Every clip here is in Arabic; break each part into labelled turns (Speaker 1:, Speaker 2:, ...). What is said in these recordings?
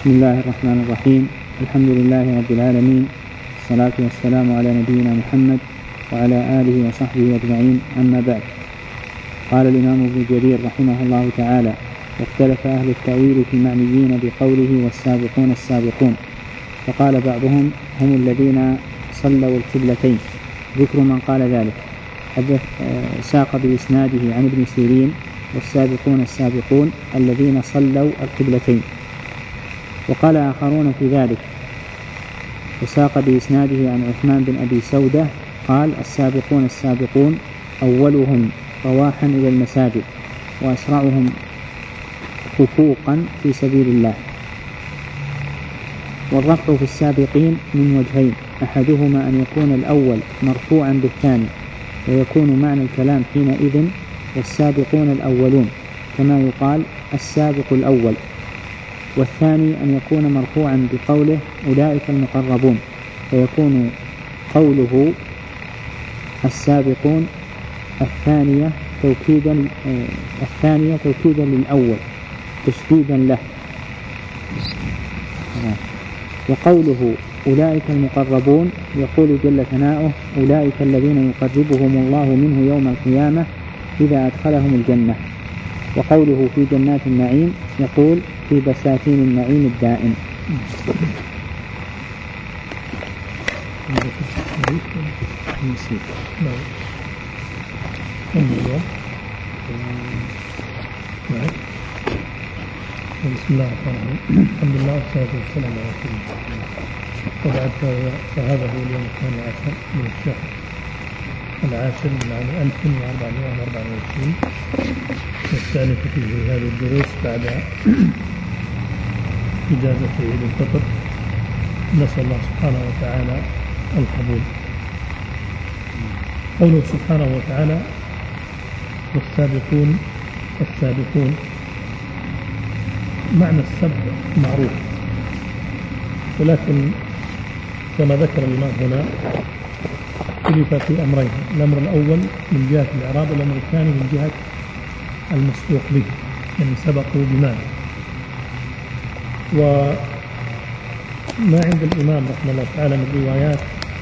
Speaker 1: بسم الله الرحمن الرحيم. الحمد لله رب العالمين، والصلاة والسلام على نبينا محمد وعلى آله وصحبه أجمعين، أما بعد. قال الإمام ابن جرير رحمه الله تعالى: واختلف أهل التأويل في المعنيين بقوله والسابقون السابقون، فقال بعضهم هم الذين صلوا القبلتين، ذكر من قال ذلك ساق بإسناده عن ابن سيرين: والسابقون السابقون الذين صلوا القبلتين. وقال آخرون في ذلك وساق بإسناده عن عثمان بن أبي سودة قال: السابقون السابقون أولهم رواحا إلى المساجد وأسرعهم خفوقا في سبيل الله. والرفع في السابقين من وجهين: أحدهما أن يكون الأول مرفوعا بالثاني، ويكون معنى الكلام حينئذ والسابقون الأولون، كما يقال السابق الأول. والثاني أن يكون مرفوعا بقوله أولئك المقربون، فيكون قوله السابقون الثانية توكيدا للأول تشديدا له. وقوله أولئك المقربون يقول جل ثناؤه: أولئك الذين يقربهم الله منه يوم القيامة إذا أدخلهم الجنة. وقوله في جنات النعيم يقول في بساتين النعيم الدائم.
Speaker 2: بسم الله الرحمن الرحيم. الحمد لله والصلاة والسلام على رسول الله. وبعد، فهذا هو اليوم 12 من الشهر العاشر من عام 1424، نستأنف فيه هذه الدروس بعد إجازة عيد الفطر. نسأل الله سبحانه وتعالى القبول. قوله سبحانه وتعالى: والسابقون السابقون، معنى السبق معروف، ولكن كما ذكر الإمام هنا اختلف في أمرين: الأمر الأول من جهة الإعراب، والأمر الثاني من جهة المسبوق به، يعني سبقوا بمعنى. وما عند الإمام رحمه الله تعالى من روايات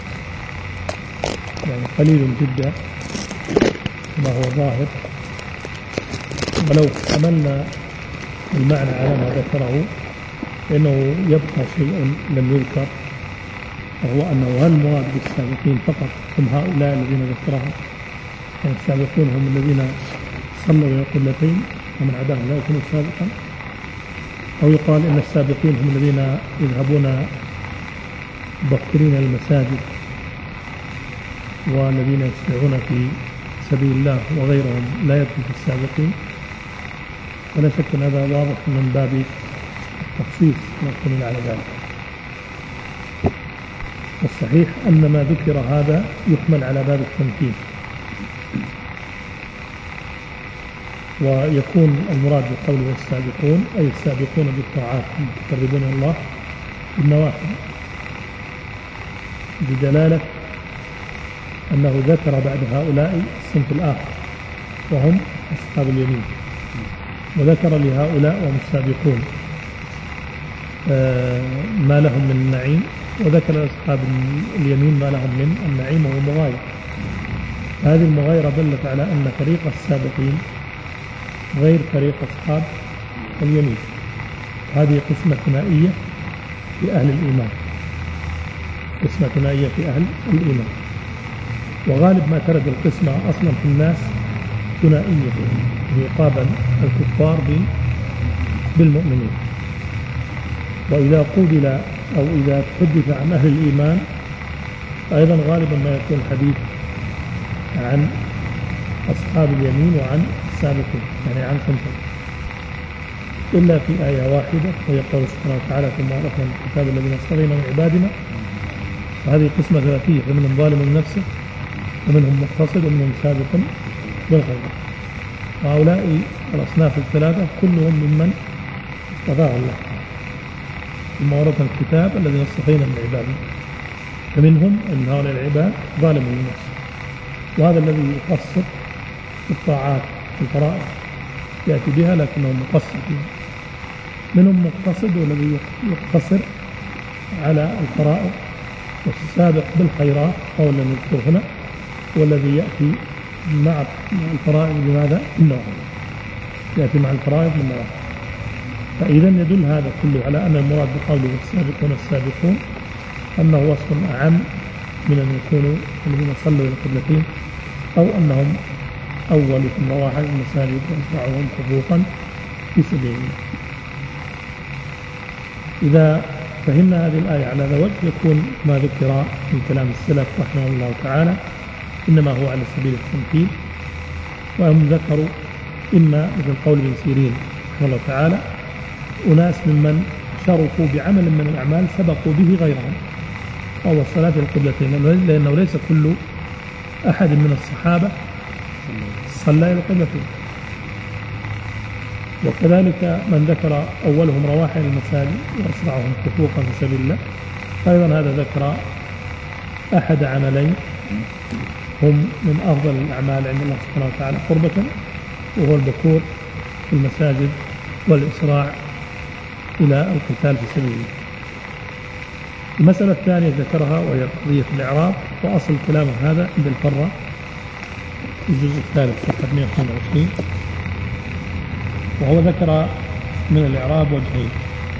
Speaker 2: يعني قليل جدا ما هو ظاهر، ولو حملنا المعنى على ما ذكره فإنه يبقى شيء لم يذكر، وهو أنه هل المراد بالسابقين فقط هم هؤلاء الذين ذكرهم؟ يعني السابقون هم الذين صلوا إلى القبلتين ومن عداهم لا يكون سابقا، أو يقال إن السابقين هم الذين يذهبون مبكرين المساجد والذين يسرعون في سبيل الله وغيرهم لا يدخل في السابقين. ولا شك أن هذا واضح من باب التخصيص والدليل على ذلك. والصحيح أن ما ذكر هذا يحمل على باب التمكين، ويكون المراد بقوله السابقون أي السابقون بالطاعات المتقربون إلى الله بالنوافل، بدلالة أنه ذكر بعد هؤلاء الصنف الآخر وهم أصحاب اليمين، وذكر لهؤلاء وهم السابقون ما لهم من النعيم، وذكر لأصحاب اليمين ما لهم من النعيم وهو مغاير. هذه المغايرة دلت على أن فريق السابقين غير فريق أصحاب اليمين. هذه قسمة ثنائية في أهل الإيمان، قسمة ثنائية في أهل الإيمان. وغالب ما ترد القسمة أصلا في الناس ثنائية، يقابل الكفار بالمؤمنين. وإذا قبل أو إذا تحدث عن أهل الإيمان أيضا غالبا ما يكون حديث عن أصحاب اليمين وعن السابقين، يعني عن صنفين، إلا في آية واحدة وهي قول سبحانه وتعالى: ثم أورثنا الكتاب الذين اصطفينا من عبادنا. وهذه قسمة ثلاثية، فمنهم ظالم لنفسه ومنهم مقتصد ومنهم سابق بالخيرات. وهؤلاء الأصناف الثلاثة كلهم ممن اصطفاه الله، ثم أورثنا الكتاب الذين اصطفينا من عبادنا، فمنهم من هؤلاء العباد ظالم لنفسه، وهذا الذي يقصر في الطاعات الفرائض يأتي بها لكنه مقصر فيها. منهم مقتصد والذي يقتصر على الفرائض، والسابق بالخيرات قولا نذكر هنا، والذي يأتي مع الفرائض بماذا؟ يأتي مع الفرائض من نواحي. فإذا يدل هذا كله على أن المراد بقوله السابقون السابقون أنه وصف أعم من أن يكونوا الذين صلوا إلى القبلتين، أو أنهم أول ثم واحد المساجد وأتبعهم خطوطا في سبيل الله. إذا فهمنا هذه الآية على هذا الوجه يكون ما ذكر من كلام السلف رحمه الله تعالى إنما هو على سبيل التمثيل، وهم ذكروا إما مثل قول ابن سيرين رحمه الله تعالى أناس ممن شرفوا بعمل من الأعمال سبقوا به غيرهم، أو الصلاة إلى القبلتين، لأنه ليس كل أحد من الصحابة صلى إلى القبلتين. وكذلك من ذكر أولهم رواحل المساجد وأسرعهم خطوطا في سبيل الله، أيضا هذا ذكر أحد عملين هم من أفضل الأعمال عند الله سبحانه وتعالى قربة، وهو البكور في المساجد والإسراع إلى القتال في سبيل الله. المسألة الثانية ذكرها وهي قضية الإعراب، وأصل كلام هذا عند الفراء الجزء الثالث صفحة 122، وهو ذكر من الإعراب وجهين.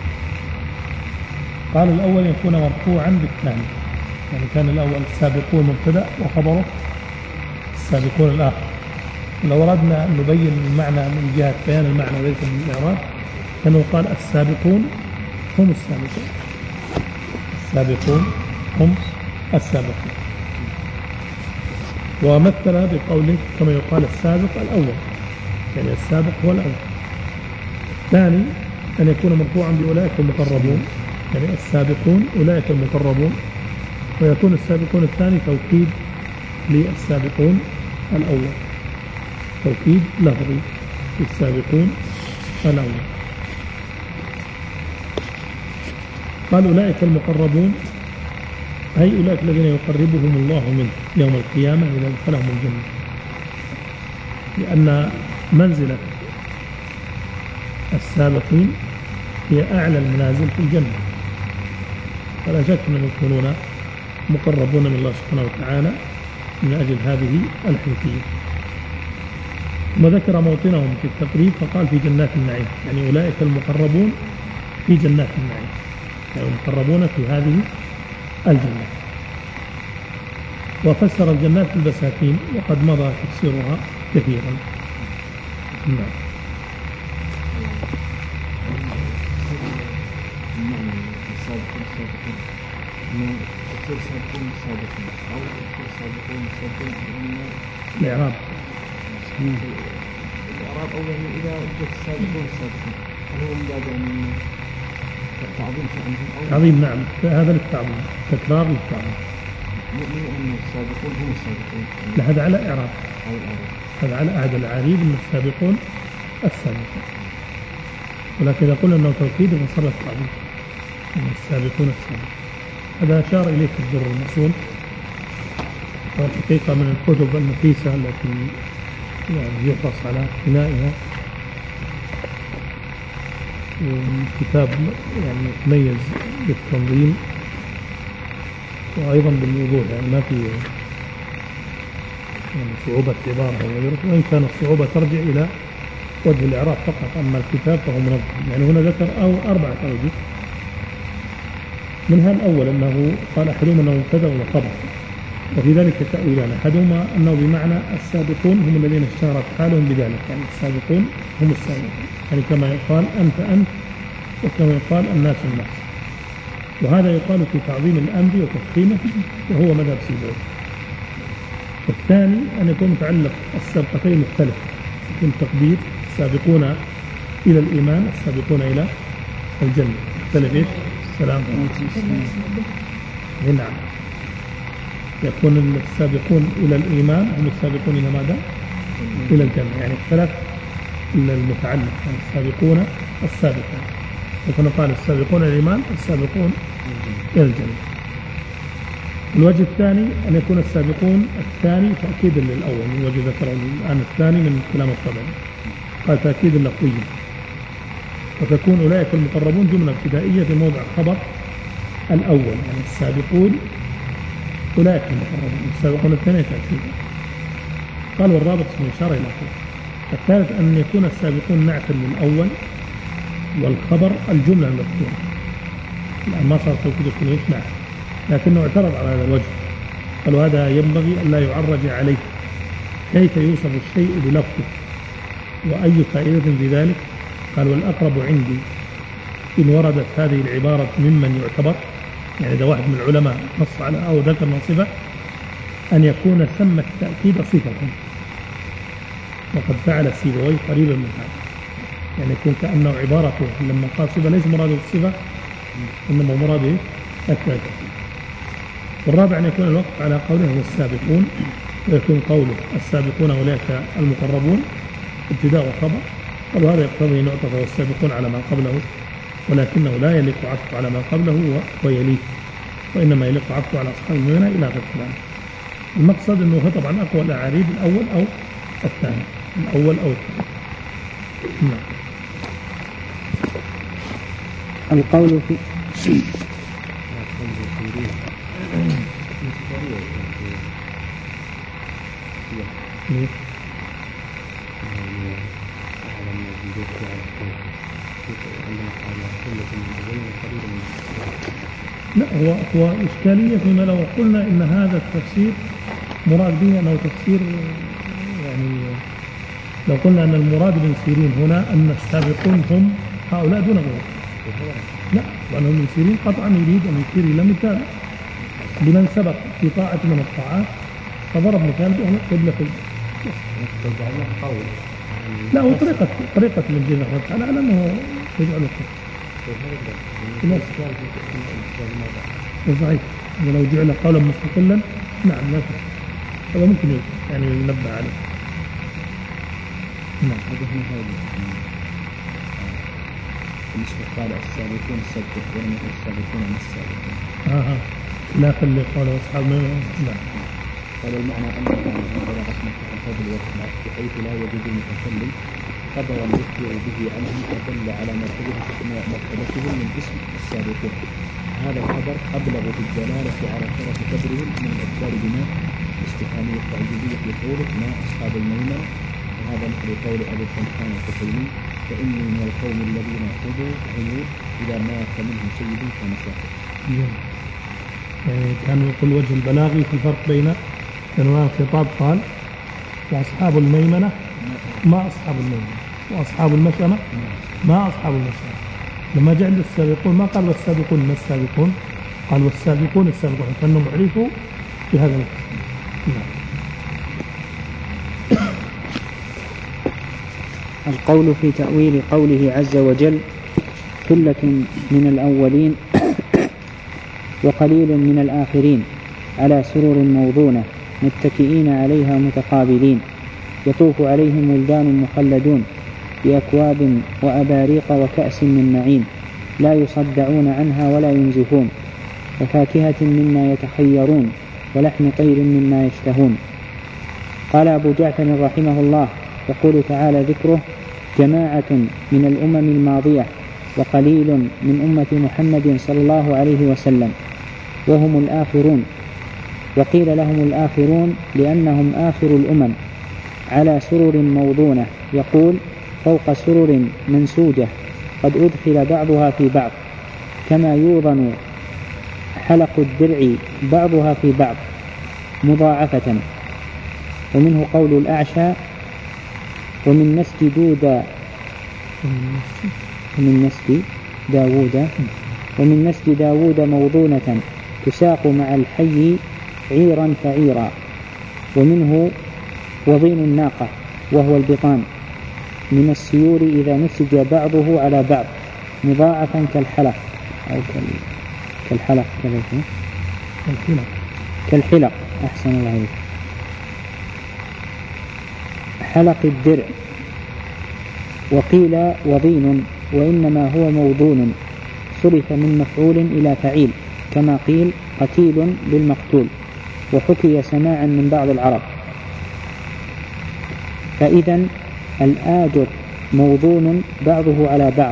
Speaker 2: قال الأول يكون مرفوعا بالثاني، يعني كان الأول السابقون مبتدأ وخبره السابقون الآخر. لو أردنا أن نبين المعنى من جهة بيان المعنى وليس من الإعراب كانوا قال السابقون هم السابقون، السابقون هم السابقون. ومثل بقوله كما يقال السابق الأول، يعني السابق هو الأول. ثاني أن يكون مرفوعا بأولئك المقربون، يعني السابقون أولئك المقربون، ويكون السابقون الثاني توكيد للسابقون الأول، توكيد لفظي للسابقون الأول. قال أولئك المقربون أي أولئك الذين يقربهم الله منه يوم القيامة إذا أدخلهم الجنة، لأن منزلة السابقين هي أعلى المنازل في الجنة، فلا شك أنهم يكونون مقربون من الله سبحانه وتعالى من أجل هذه الحيثية. وذكر موطنهم في التقريب فقال في جنات النعيم، يعني أولئك المقربون في جنات النعيم، يعني المقربون في هذه الجنة. وفسر الجنات بالبساتين وقد مضى تفسيرها كثيرا. نعم. الإعراب
Speaker 3: الإعراب أولا إذا جاءت السابقون السابقون هل هو من باب تعظيم شأنهم أو
Speaker 2: تعظيم؟ نعم، هذا للتعظيم، تكرار للتعظيم.
Speaker 3: مؤمن أن السابقون هم السابقون،
Speaker 2: لا هذا على إعراب، هذا على أحد الأعاريب أن السابقون السابقون، ولكن إذا قلنا أنه توكيد فصار التعظيم أن السابقون السابقون. هذا أشار إليه في الدر المصون، والحقيقة من الكتب النفيسة التي يعني يحرص على بنائها، كتاب يعني متميز بالتنظيم وأيضا بالوضوح، يعني ما في يعني صعوبة عبارة وغيره، وإن كان الصعوبة ترجع إلى وجه الإعراب فقط، أما الكتاب فهو منظم. يعني هنا ذكر 4 أوجه، منها الأول أنه قال أحدهما أنه مبتدأ وخبر، وفي ذلك تأويلان، أحدهما أنه بمعنى السابقون هم الذين اشتهرت حالهم بذلك، يعني السابقون هم السابقون، يعني كما يقال أنت وكما يقال الناس الناس، وهذا يقال في تعظيم الأمر وتفخيمه وهو مذهب سيبويه. والثاني أن يكون متعلق السابقتين مختلف، يكون تقدير السابقون إلى الإيمان السابقون إلى الجنة، مختلف إيش؟ السلام. نعم، يكون السابقون إلى الإيمان هم السابقون إلى ماذا؟ إلى الجنة، يعني اختلف المتعلق، يعني السابقون السابقون، وكما قال السابقون إلى الإيمان السابقون إلى الجنة. الوجه الثاني أن يكون السابقون الثاني تأكيدا للأول، من وجه ذكره الآن الثاني من كلام الطبري، قال تأكيدا لفظيا، وتكون أولئك المقربون جملة ابتدائية في موضع خبر الأول، يعني السابقون أولئك المقربون، السابقون الثانية تأكيد. قال والرابط اسم إشارة إلى آخره. الثالث أن يكون السابقون نعتا للأول والخبر الجملة المذكورة، الآن ما صار توكيد الكلمة نعت، لكنه اعترض على هذا الوجه، قال وهذا ينبغي أن لا يعرج عليه، كيف يوصف الشيء بلفظه وأي فائدة في ذلك؟ قال والأقرب عندي إن وردت هذه العبارة ممن يعتبر، يعني إذا واحد من العلماء نص على أو ذكر صفة، أن يكون ثم التأكيد صفة، وقد فعل سيبويه قريبا من هذا، يعني يكون كأنه عبارته لما قال صفة ليس مراده الصفة إنما مراده التأكيد. والرابع أن يكون الوقف على قوله هو السابقون، ويكون قوله السابقون أولئك المقربون ابتداء وخبر، وهذا يقتضي أن يعطف والسابقون على ما قبله، ولكنه لا يليق عطف على ما قبله ويليه، وإنما يليق عطفه على أصحاب الميمنة إلى غير ذلك. المقصد أنه هو طبعا أقوى الأعاريب الأول أو الثاني، الأول أو الثاني. نعم.
Speaker 1: القول في
Speaker 2: لا، هو إشكالية فيما لو قلنا إن هذا التفسير مراد به أنه تفسير، يعني لو قلنا أن المراد بن سيرين هنا أن السابقون هم هؤلاء دون غيرهم، لا، وأنه ابن سيرين قطعا يريد أن يشير إلى مثال لمن سبق في طاعة من الطاعات، فضرب مثال بأهل قبلة لا، هو طريقة من جهة تعالى على أنه يجعل صحيح، لو جعل قولا مستقلا نعم لا شك، هذا ممكن يعني ينبه عليه. نعم.
Speaker 3: بالنسبة قال السابقون ولم يكن السابقون من السابقين.
Speaker 2: لا خلي قوله أصحاب لا.
Speaker 3: قال المعنى أنه بلغ اسمه عن فضل والصلاة بحيث لا يجوز المتكلم خبرا يخبر به عنهم فدل على مرتبتهم من اسم السابقون. هذا الخبر أبلغ في الدلالة على شرف قدرهم من الإخبار بما استفهامية تعجيزية لقوله ما أصحاب الميمنة، وهذا مثل قول أبي الخنسان الحسيني فإني من القوم الذين خذوا عمود إذا مات منهم سيد فمساكن.
Speaker 2: كان يقول وجه البلاغي في الفرق بين عنوان الخطاب، قال وأصحاب الميمنة ما أصحاب الميمنة، وأصحاب المشأمة ما أصحاب المشأمة. لما جاء عند السابقون ما قال والسابقون ما السابقون، قال والسابقون السابقون، فإنهم عرفوا بهذا الكلام.
Speaker 1: القول في تأويل قوله عز وجل ثلة من الأولين وقليل من الآخرين على سرر موضونة متكئين عليها متقابلين يطوف عليهم ولدان مخلدون بأكواب وأباريق وكأس من معين لا يصدعون عنها ولا ينزفون وفاكهة مما يتخيرون ولحم طير مما يشتهون. قال أبو جعفر رحمه الله يقول تعالى ذكره جماعة من الأمم الماضية وقليل من أمة محمد صلى الله عليه وسلم وهم الآخرون، وقيل لهم الآخرون لأنهم آخر الأمم على سرر موضونة، يقول فوق سرر منسوجة قد أدخل بعضها في بعض كما يوضن حلق الدرع بعضها في بعض مضاعفة. ومنه قول الأعشى ومن نسج داوود ومن نسج داوود موضونة تساق مع الحي عيرا فعيرا. ومنه وضين الناقة وهو البطان من السيور إذا نسج بعضه على بعض مضاعفا كالحلق أو كالحلق كالحلق أحسن الله عليك حلق الدرع. وقيل وضين وإنما هو موضون صرف من مفعول إلى فعيل كما قيل قتيل بالمقتول، وحكي سماعا من بعض العرب. فإذا الآجر موضون بعضه على بعض.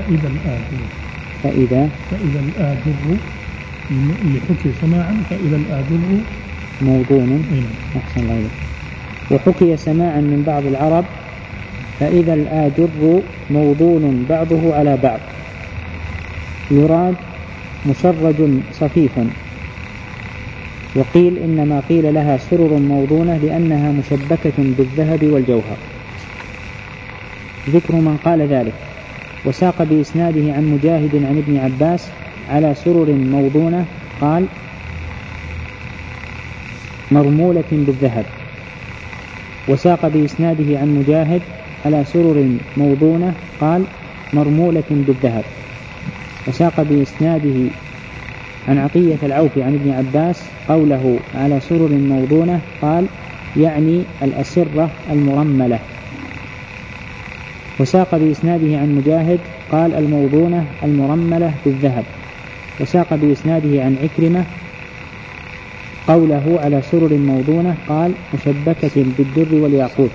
Speaker 1: فإذا
Speaker 2: الآجر اللي حكي سماعا، فإذا الآجر
Speaker 1: موضون. أحسن الله إليك. وحكي سماعا من بعض العرب فإذا الآجر موضون بعضه على بعض، يراد مشرج صفيف. وقيل إنما قيل لها سرر موضونة لأنها مشبكة بالذهب والجوهر. ذكر من قال ذلك. وساق بإسناده عن مجاهد عن ابن عباس على سرر موضونة قال مرمولة بالذهب. وساق بإسناده عن مجاهد على سرر موضونة قال مرمولة بالذهب. وساق بإسناده عن عطية العوف عن ابن عباس قوله على سرر موضونة قال يعني الأسرة المرملة. وساق بإسناده عن مجاهد قال الموضونة المرملة بالذهب. وساق بإسناده عن عكرمة قوله على سرر موضونة قال مشبكة بالدر والياقوت.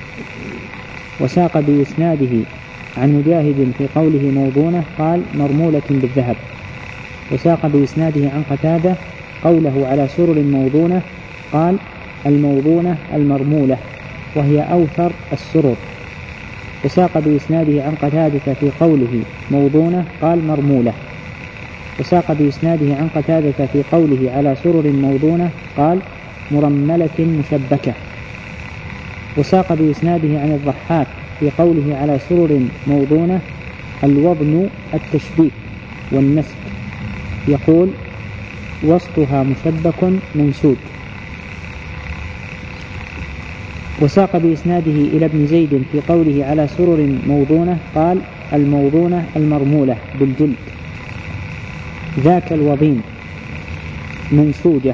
Speaker 1: وساق بإسناده عن مجاهد في قوله موضونة قال مرمولة بالذهب. وساق بإسناده عن قتادة قوله على سرر موضونة قال الموضونة المرمولة وهي أوثر السرر. وساق بإسناده عن قتادة في قوله موضونة قال مرمولة. وساق بإسناده عن قتادة في قوله على سرر موضونة قال مرملة مشبكة. وساق بإسناده عن الضحاك في قوله على سرر موضونة الوضن التشبيك والنسك، يقول وسطها مشبك منسوج. وساق بإسناده إلى ابن زيد في قوله على سرر موضونة قال الموضونة المرمولة بالجلد ذاك الوضين منسوجة.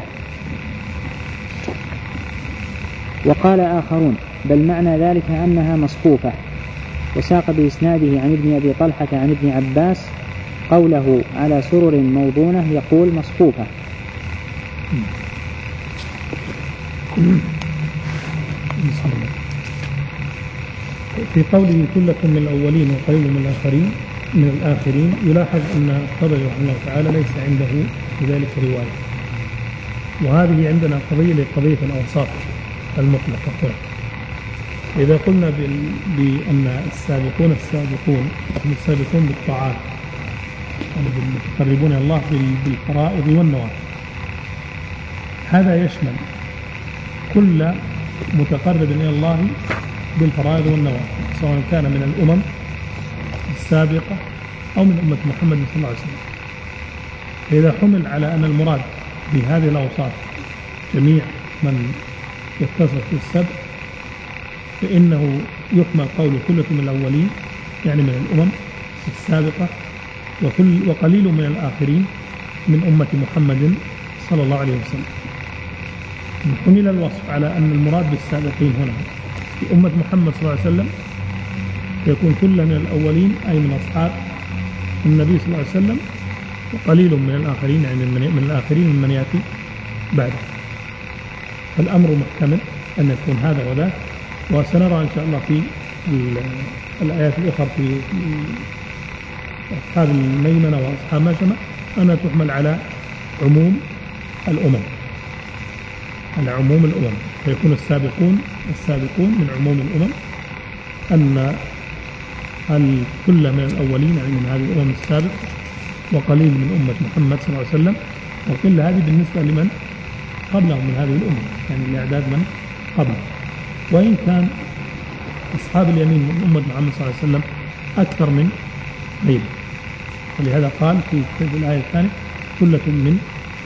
Speaker 1: وقال آخرون بل معنى ذلك أنها مصفوفة. وساق بإسناده عن ابن أبي طلحة عن ابن عباس قوله على سرر موضونة يقول مصفوفة.
Speaker 2: في قوله ثلة من الأولين وقليل من الآخرين يلاحظ أن الطبري رحمه الله تعالى ليس عنده بذلك رواية. وهذه عندنا قضية الأوصاف المطلقة. إذا قلنا بأن السابقون هم السابقون بالطاعات المتقربون الله بالفرائض والنوافل، هذا يشمل كل متقرب إلى الله بالفرائض والنوافل سواء كان من الأمم السابقة أو من أمة محمد صلى الله عليه وسلم. فإذا حمل على أن المراد بهذه الأوصاف جميع من يتصف بالسبع فإنه يحمل قول ثلة من الأولين يعني من الأمم السابقة وقليل من الآخرين من أمة محمد صلى الله عليه وسلم. حمل الوصف على أن المراد بالسابقين هنا في أمة محمد صلى الله عليه وسلم يكون ثلة من الأولين أي من أصحاب النبي صلى الله عليه وسلم وقليل من الآخرين يعني من الآخرين من يأتي بعده. فالأمر محتمل أن يكون هذا وذاك، وسنرى إن شاء الله في الآيات الأخرى في أصحاب الميمنة وأصحاب مشأمة أنها تحمل على عموم الأمم فيكون السابقون من عموم الأمم أن الكل من الأولين يعني من هذه الأمم السابق وقليل من أمة محمد صلى الله عليه وسلم. وقل هذه بالنسبة لمن قبلهم من هذه الأمة يعني لأعداد من قبل، وإن كان أصحاب اليمين من أمة محمد صلى الله عليه وسلم أكثر من غيره. ولهذا قال في الآية الثانية ثلة من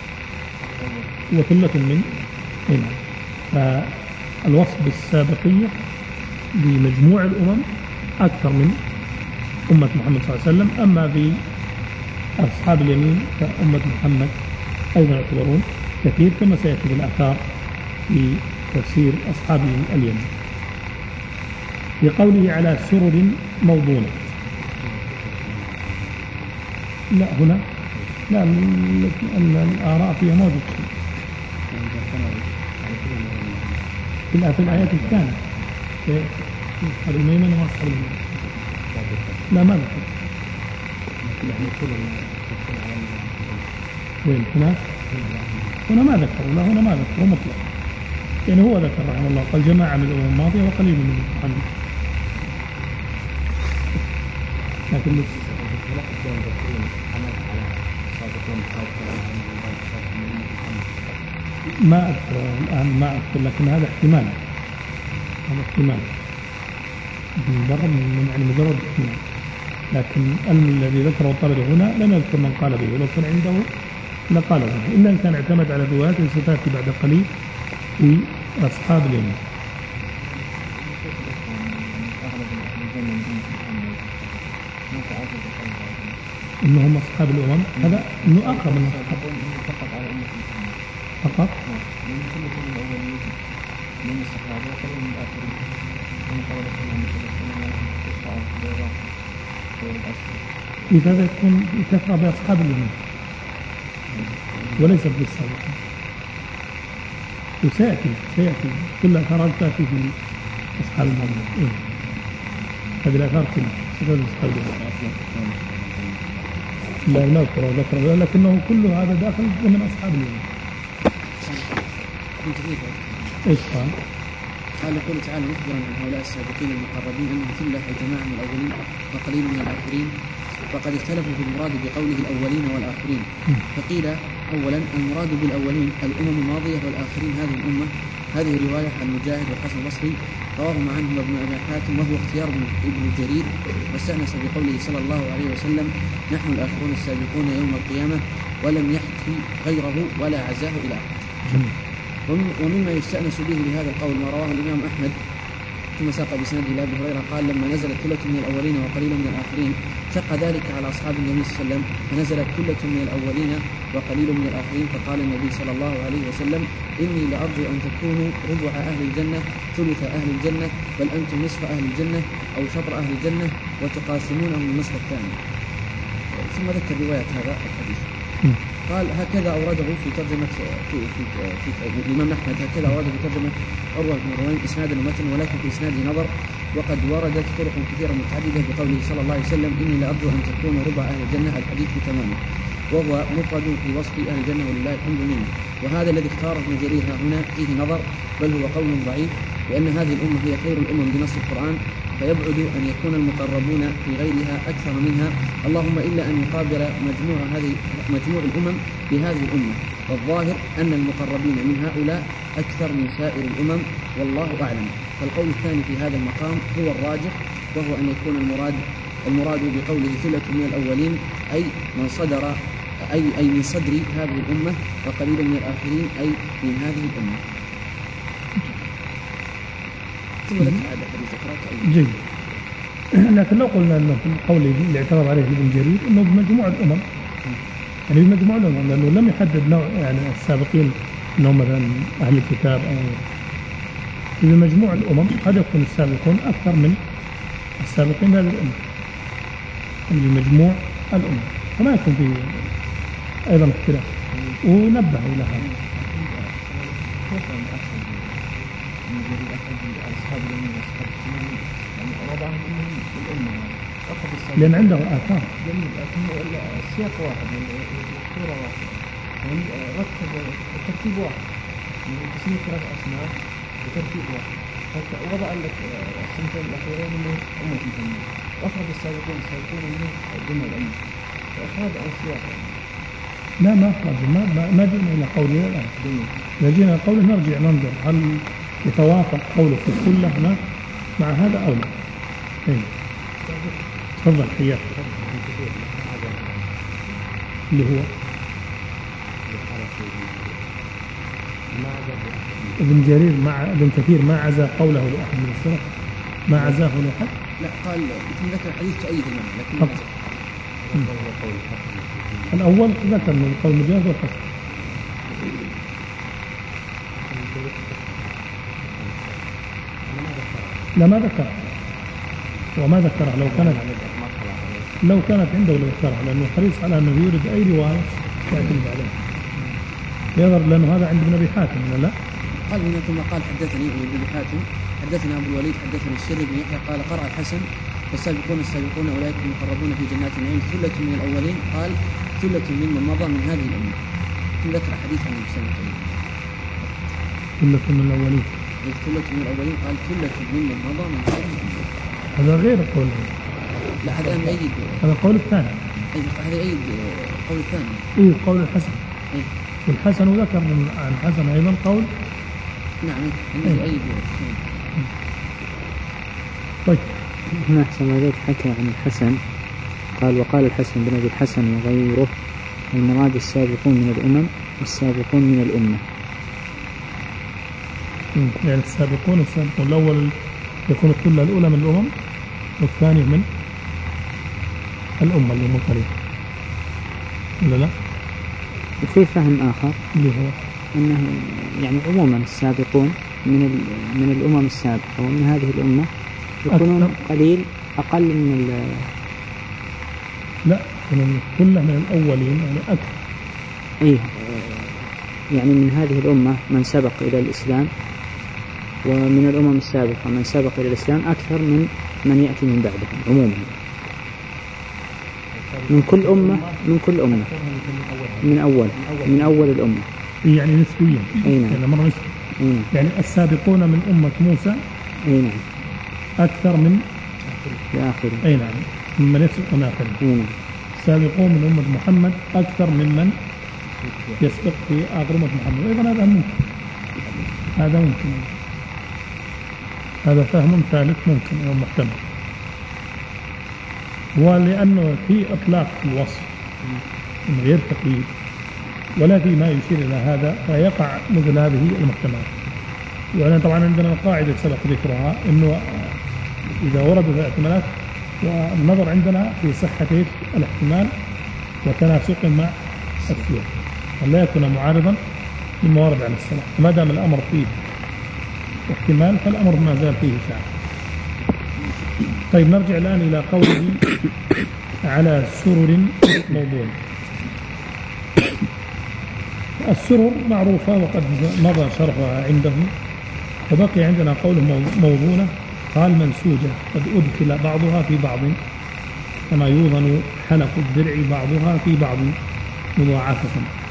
Speaker 2: وثلة من غيره. فالوصف بالسابقية بمجموع الأمم أكثر من أمة محمد صلى الله عليه وسلم. أما بأصحاب اليمين فأمة محمد أيضا يعتبرون كثير كما سيأتي بالآثار في تفسير أصحاب اليمين. في قوله على سرر موضونة لا هنا لا أن الآراء فيها موجود في الآيات الثانية في أصحاب الميمنة وأصحاب اليمين لا ما ذكر. وين هنا ما ذكر، لا هنا ما ذكر مطلق، يعني هو ذكر رحمه الله قال جماعة من الأمم الماضية وقليل من محمد، لكن ما أذكر الآن، ما أذكر، لكن هذا احتمال، هذا احتمال يعني مجرد احتمال، لكن الذي ذكره الطبري هنا لم يذكر من قال به، ولو كان عنده لقال به، إلا أن كان اعتمد على الروايات التي ستأتي بعد قليل في أصحاب اليمين. إنهم أصحاب الأمم، هذا إنه أقرب من أصحاب فقط. لذلك يكون كثرة بأصحاب اليمين وليس بالسابقين، وسيأتي كل الآثار تأتي في أصحاب اليمين. هذه الآثار كلها ستأتي أصحاب اليمين. لا نذكر ذكر، لكنه كل هذا داخل ضمن أصحاب اليمين. إيش قال؟
Speaker 3: قال يقول تعالى مخبرا عن هؤلاء السابقين المقربين أنهم ثلة الجماعة من الأولين وقليل من الآخرين، وقد اختلفوا في المراد بقوله الأولين والآخرين. فقيل أولا المراد بالأولين الأمم الماضية والآخرين هذه الأمة. هذه رواية عن مجاهد والحسن البصري رواهما عنه ابن أبي حاتم، وهو اختيار ابن جرير، واستأنس بقوله صلى الله عليه وسلم نحن الآخرون السابقون يوم القيامة، ولم يحكي غيره ولا عزاه إلى أحد. ومما يستأنس به لهذا القول ما رواه الإمام أحمد ثم ساق بسنده إلى أبي هريرة قال لما نزلت ثلة من الأولين وقليل من الآخرين شق ذلك على أصحاب النبي صلى الله عليه وسلم، فنزلت ثلة من الأولين وقليل من الآخرين، فقال النبي صلى الله عليه وسلم إني لأرجو أن تكونوا ربع أهل الجنة ثلث أهل الجنة، بل أنتم نصف أهل الجنة أو شطر أهل الجنة وتقاسمونه النصف الثاني. ثم ذكر رواية هذا الحديث. قال هكذا أورده في ترجمة في الإمام أحمد، هكذا أورده في ترجمة عروة بن روين إسنادا ومتن، ولكن في إسناده نظر، وقد وردت طرق كثيرة متعددة بقوله صلى الله عليه وسلم إني لأرجو أن تكونوا ربع أهل الجنة الحديث بتمامه، وهو مفرد في وصف أهل الجنة ولله الحمد منه. وهذا الذي اختاره ابن جرير هنا فيه نظر، بل هو قول ضعيف، لأن هذه الأمة هي خير الأمم بنص القرآن، فيبعد أن يكون المقربون في غيرها أكثر منها، اللهم إلا أن يقابل مجموع الأمم بهذه الأمة، والظاهر أن المقربين من هؤلاء أكثر من سائر الأمم، والله أعلم. فالقول الثاني في هذا المقام هو الراجح، وهو أن يكون المراد بقوله ثلة من الأولين أي من صدر أي من صدر هذه الأمة، وقليل من الآخرين أي من هذه الأمة.
Speaker 2: جيد. لكن لو قلنا أنه في القول اللي اعترض عليه ابن جرير أنه بمجموع الأمم، يعني بمجموع الأمم، لأنه لم يحدد نوع يعني السابقين أنهم مثلا أهل الكتاب أو بمجموع الأمم، قد يكون السابقون أكثر من السابقين هذه الأمة بمجموع الأمم، فما يكون فيه أيضا اختلاف، ونبه إلى هذا. لأن عنده آثار.
Speaker 3: السياق واحد، الصورة واحد، رتب الترتيب واحد، تسمية 3 أسماء بترتيب واحد، وضع لك السنتين الأخيرين من أمة الجنة، وأخرج السابقون من ضمن الأمة، فأخرج عن السياق.
Speaker 2: لا ما أخرج، ما جئنا إلى قوله الآن. إذا جئنا إلى قوله نرجع ننظر هل يتوافق قوله في السلة هنا مع هذا أو لا. تفضل حياك. اللي هو ابن جرير مع ابن كثير ما عزى قوله لأحد من السلف، ما عزاه لأحد.
Speaker 3: لا قال مثل ذكر حديث تؤيد المعنى، لكن
Speaker 2: الأول ذكر من قول مجاهد والحسن. لا ما ذكر، وما ذكره لو كانت عنده لذكرها، لأنه حريص على أنه يورد أي رواية يعتمد عليها، يظهر لأنه هذا عند ابن أبي حاتم ولا لا؟
Speaker 3: قال هنا ثم قال حدثني ابن أبي حاتم حدثنا أبو الوليد حدثني السر بن يحيى قال قرأ الحسن
Speaker 4: والسابقون السابقون أولئك المقربون في جنات النعيم ثلة من الأولين، قال ثلة ممن مضى من هذه الأمة. ثم ذكر حديث عن السنة
Speaker 2: ثلة من الأولين،
Speaker 4: ثلة من الأولين قال ثلة ممن مضى من هذه الأمة.
Speaker 2: هذا غير القول،
Speaker 4: لا هذا يؤيد،
Speaker 2: هذا القول الثاني،
Speaker 4: هذا يؤيد القول الثاني،
Speaker 2: إيه قول الحسن، والحسن ذكر عن الحسن أيضا قول،
Speaker 4: نعم يؤيد.
Speaker 1: طيب هنا أحسن ما حكى عن الحسن قال وقال الحسن بن أبي الحسن وغيره المراد السابقون من الأمم والسابقون من الأمة.
Speaker 2: يعني السابقون الأول يكون الثلة الأولى من الأمم والثاني من الأمة اللي هم قليل، ولا لا؟
Speaker 1: وفي فهم آخر
Speaker 2: اللي هو
Speaker 1: أنه يعني عموما السابقون من الأمم السابقة ومن هذه الأمة يكونون قليل أقل من
Speaker 2: لا كلها من الأولين يعني أكثر.
Speaker 1: إيه يعني من هذه الأمة من سبق إلى الإسلام ومن الأمم السابقة من سبق إلى الإسلام أكثر من يأتي من بعدهم عموما، من كل أمة من أول الأمة
Speaker 2: يعني نسبيا.
Speaker 1: نعم.
Speaker 2: يعني مرة نسبيا. يعني السابقون من أمة موسى
Speaker 1: نعم
Speaker 2: أكثر من
Speaker 1: آخره.
Speaker 2: نعم من يسبق من آخره.
Speaker 1: نعم.
Speaker 2: السابقون من أمة محمد أكثر ممن يسبق في آخر أمة محمد. أيضا هذا ممكن هذا فهم ثالث ممكن ومحتمل، ولأنه في إطلاق الوصف من غير تقييد ولا في ما يشير إلى هذا فيقع مثل هذه المحتملات. وأنا طبعا عندنا قاعدة سبق ذكرها إنه إذا وردت الاحتمالات والنظر عندنا في صحة الاحتمال وتناسقه مع السياق ولا يكون معارضا لما ورد عن السلف. ما دام الأمر فيه احتمال فالأمر ما زال فيه ساعة. طيب نرجع الآن إلى قوله على سرر موضونة. السرر معروفة وقد مضى شرحها عنده، وبقي عندنا قوله موضونة قال منسوجة قد أدخل بعضها في بعض كما يوضن حلق الدرع بعضها في بعض مضاعفة.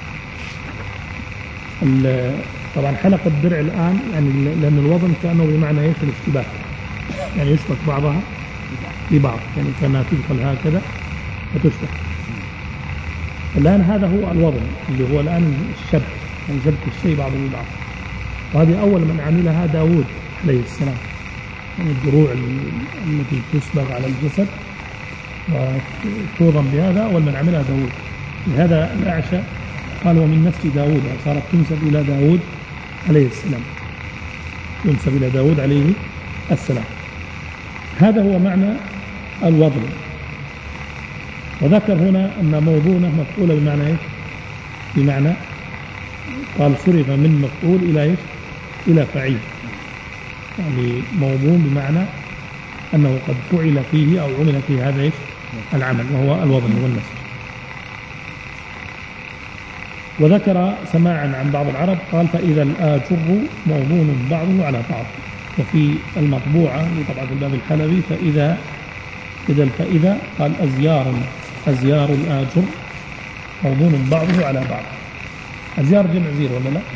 Speaker 2: طبعا حلق الدرع الآن يعني لأن الوضن كأنه بمعنى الاشتباك، يعني يشبك بعضها ببعض، يعني كأنها تدخل هكذا فتشبك. الآن هذا هو الوضن اللي هو الآن الشبك، يعني شبك الشيء بعضه ببعض. وهذه أول من عملها داود عليه السلام، يعني الدروع التي تسبغ على الجسد وتوضم بهذا أول من عملها داود. لهذا الأعشى قال ومن نسل داود، صارت تنسب إلى داود عليه السلام، تنسب إلى داود عليه السلام. هذا هو معنى الوضن. وذكر هنا أن موضونة مفعولة بمعنى إيش؟ بمعنى قال صرف من مفعول إلى إيش؟ إلى فعيل، يعني موضون بمعنى أنه قد فعل فيه أو عمل فيه هذا إيش؟ العمل، وهو الوضن والنسج. وذكر سماعا عن بعض العرب قال فإذا الآجر موضون بعضه على بعض. وفي المطبوعة طبعا في الباب الحلبي فإذا قال أزيار الآجر موضون بعضه على بعض. أزيار جمع زير ولا لا؟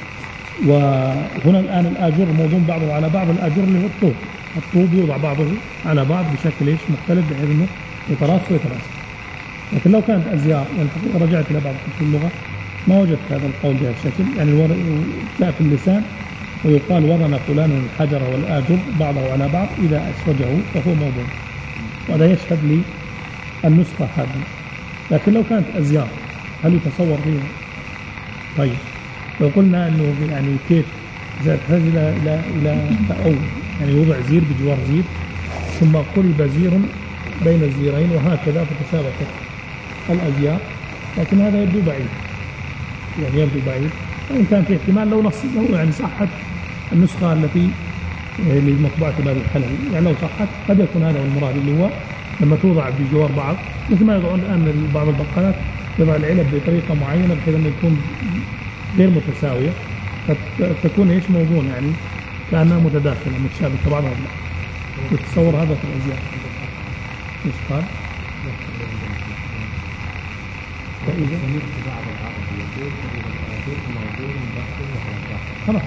Speaker 2: وهنا الآن الآجر موضون بعضه على بعض. الآجر اللي هو الطوب يوضع بعضه على بعض بشكل إيش مختلف بحيث إنه يتراص ويتراص. لكن لو كانت أزيار، والحقيقة رجعت إلى بعض في اللغة ما وجدت هذا القول بهذا الشكل، يعني جاء في اللسان ويقال وضن فلان الحجر والآجر بعضه على بعض إذا أسوجه فهو موضوع، وهذا يشهد لي النسخة هذه. لكن لو كانت أزيار هل يتصور فيها؟ طيب لو قلنا أنه يعني كيف تحتاج إلى تأول، يعني يوضع زير بجوار زير ثم قلب زير بين الزيرين وهكذا فتسابقت الأزيار، لكن هذا يبدو بعيد، يعني يبدو بعيد. وإن كان في احتمال لو يعني صحت النسخة التي لمطبوعة باب الحلبي، يعني لو صحت قد يكون هذا هو المراد، اللي هو لما توضع بجوار بعض مثل ما يضعون الآن بعض البقالات يضع العلب بطريقة معينة بحيث أنه يكون غير متساوية فتكون إيش موضوع، يعني كأنها متداخلة متشابكة بعضها البعض. يتصور هذا في الأزياء. إيش قال؟ فإذا خلاص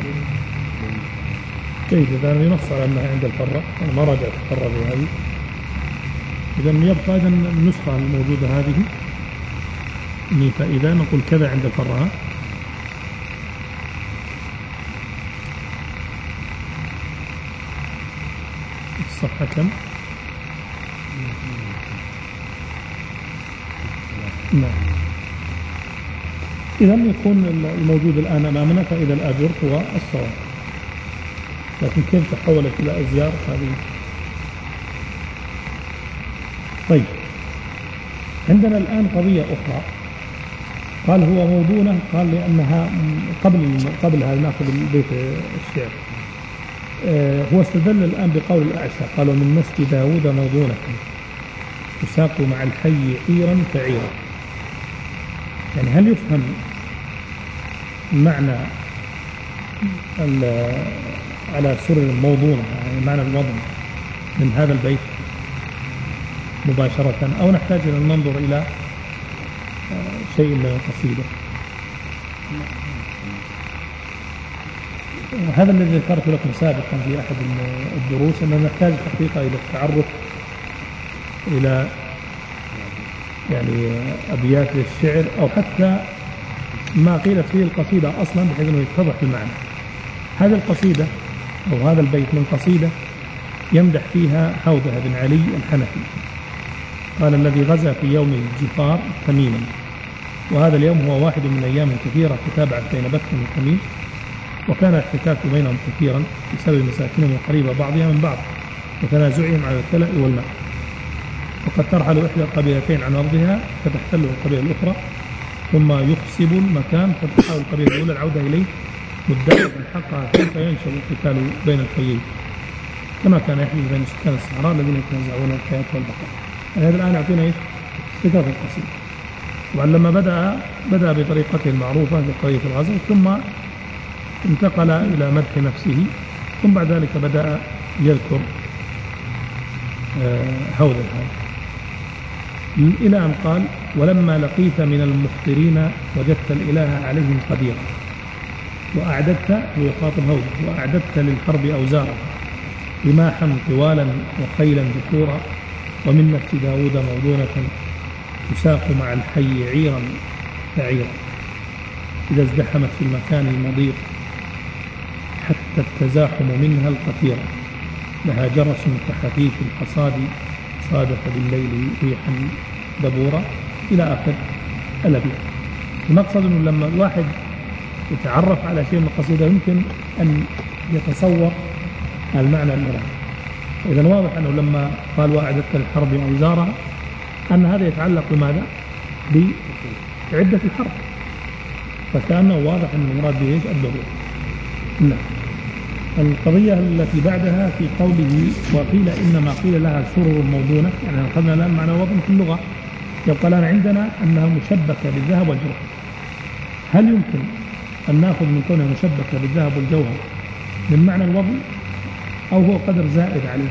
Speaker 2: جيد. إذا ينص على أنها عند الفراء، أنا ما راجعت الفراء بهذه. إذا يبقى إذا النسخة الموجودة هذه فإذا نقول كذا عند الفراء. الصفحة كم؟ نعم. إذا يكون الموجود الآن أمامنا فإذا الآجر هو الصواب، لكن كيف تحولت إلى أزيار هذه؟ طيب، عندنا الآن قضية أخرى. قال هو موضونة، قال لأنها قبل هذا نأخذ البيت الشعر. هو استدل الآن بقول الأعشى، قالوا من مسك داود موضونة تساق مع الحي عيرا فعيرا. يعني هل يفهم معنى على سرر موضونة، يعني معنى الوضع من هذا البيت مباشرة، أو نحتاج أن ننظر إلى شيء من القصيدة؟ هذا الذي ذكرت لكم سابقا في أحد الدروس، أننا نحتاج حقيقة إلى التعرف إلى يعني أبيات الشعر أو حتى ما قيلت فيه القصيدة أصلا، بحيث أنه يتضح المعنى. هذه القصيدة أو هذا البيت من قصيدة يمدح فيها حوضة بن علي الحنفي. قال الذي غزا في يوم الجفار تميما، وهذا اليوم هو واحد من أيام كثيرة تتابعت بين بكر وتميم، وكان الاحتكاك بينهم كثيرا بسبب مساكنهم قريبة بعضها من بعض وتنازعهم على الكلأ والماء، وقد ترحل إحدى القبيلتين عن أرضها فتحتله القبيلة الأخرى، ثم يخصب المكان فتحاول القبيلة الأولى العودة إليه مدعية حقها، كيف ينشأ القتال بين الحيين كما كان يحدث بين سكان الصحراء الذين يتنازعون الحياة والبقاء. هذا الآن يعطينا إيش؟ فكرة القصيدة. طبعا لما بدأ بطريقته المعروفة بقضية الغزو، ثم انتقل إلى مدح نفسه، ثم بعد ذلك بدأ يذكر هوذا هذا، إلى أن قال ولما لقيت من المخطرين وجدت الإله عليهم قديرا، وأعددت ويخاطب هوذا، وأعددت للحرب أوزارا رماحا طوالا وخيلا ذكورا، ومن نفس داود موضونة تساق مع الحي عيرا فعيرا، إذا ازدحمت في المكان المضيق حتى التزاحم منها القتيرة، لها جرس كحثيث الحصاد صادف بالليل ريحا دبورا، إلى آخر الأبيات. المقصد أنه لما الواحد يتعرف على شيء من القصيدة يمكن أن يتصور المعنى المراد. إذن واضح أنه لما قال وأعددت للحرب أوزارها أن هذا يتعلق بماذا؟ بعدة الحرب، فكأنه واضح أن المراد به إيش؟ الضرورة. نعم. القضية التي بعدها في قوله وقيل إنما قيل لها سرر موضونة، يعني أخذنا الآن معنى الوضع في اللغة، يبقى لنا عندنا أنها مشبكة بالذهب والجوهر. هل يمكن أن نأخذ من كونها مشبكة بالذهب والجوهر من معنى الوضع، أو هو قدر زائد عليه؟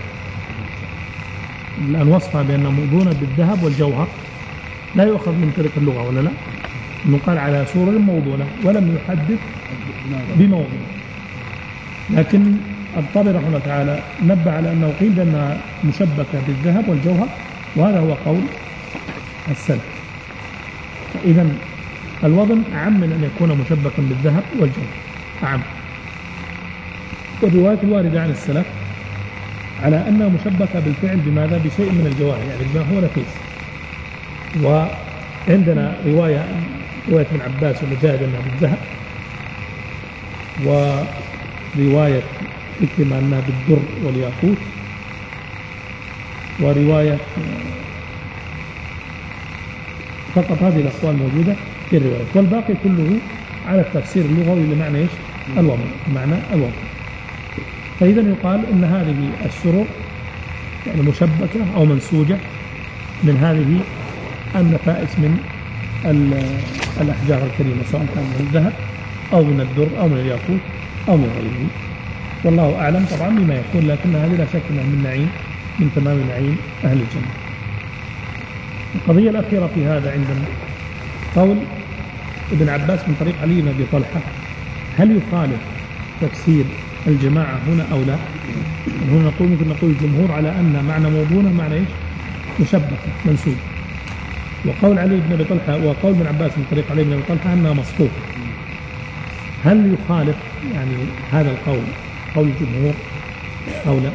Speaker 2: الآن وصفها بأنها موضونة بالذهب والجوهر لا يؤخذ من طريق اللغة، ولا لا؟ إنه قال على سرر موضونة ولم يحدث بموضوع، لكن الطبري رحمه الله تعالى نبه على أنه قيل أنها مشبكة بالذهب والجوهر، وهذا هو قول السلف. إذا الوضن أعم من أن يكون مشبكا بالذهب والجوهر، أعم. والروايات الواردة عن السلف على أنها مشبكة بالفعل بماذا؟ بشيء من الجواهر، يعني بما هو نفيس. وعندنا رواية ابن عباس ومجاهد أنها بالذهب، ورواية حكمة أنها بالدر والياقوت، ورواية فقط هذه الأقوال موجودة في الرواية، والباقي كله على التفسير اللغوي لمعنى إيش؟ الوضع، معنى الوضع. فإذا يقال أن هذه السرر يعني مشبكة أو منسوجة من هذه النفائس من الأحجار الكريمة، سواء كان من الذهب أو من الدر أو من الياقوت أو من غيره، والله أعلم طبعا بما يكون، لكن هذه لا شك أنها من نعيم من تمام نعيم أهل الجنة. القضية الأخيرة في هذا عندنا قول ابن عباس من طريق علي بن أبي طلحة: هل يخالف تفسير الجماعة هنا أو لا؟ هنا نقول ممكن نقول الجمهور على أن معنى موضونة معنى إيش؟ مشبهة منسوب. وقول علي بن أبي طلحة وقول ابن عباس من طريق علي بن أبي طلحة أنها مصفوفة. هل يخالف يعني هذا القول قول الجمهور أو لا؟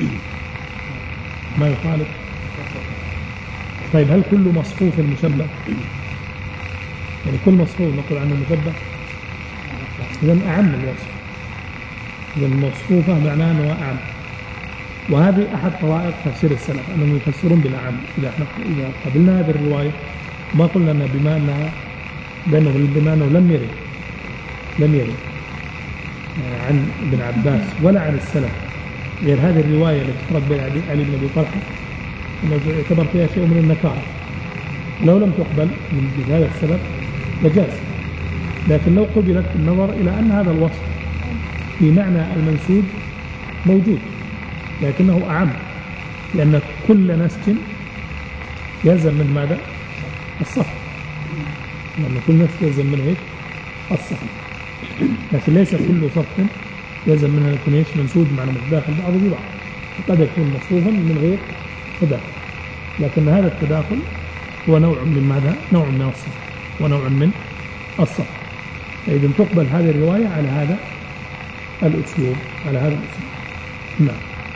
Speaker 2: ما يخالف. طيب هل كل مصفوف مشبه؟ يعني كل مصفوف نقول عنه مشبه؟ إذن أعم الوصف. إذن المصفوفة معناه أنه أعم. وهذه أحد طرائق تفسير السلف أنهم يفسرون بالأعم. إذا قبلنا هذه الرواية ما قلنا أن بما أنه لم يرد عن ابن عباس ولا عن السلف غير هذه الرواية التي تفرد بين علي بن أبي طلحة أنه يعتبر فيها شيء من النكارة. لو لم تقبل من هذا السبب لجاز، لكن لو قبلت النظر إلى أن هذا الوصف في معنى المنسوب موجود لكنه أعم، لأن كل نسج يلزم من ماذا؟ الصف. لأن كل نسج يلزم منه إيش؟ الصف. لكن ليس كل صف يلزم منها أن يكون إيش؟ منسوب معنى متداخل بعضه ببعض، قد يكون مصفوفا من غير تداخل، لكن هذا التداخل هو نوع من ماذا؟ نوع من الصف ونوع من الصف. فإذا تقبل هذه الرواية على هذا الأسلوب. نعم.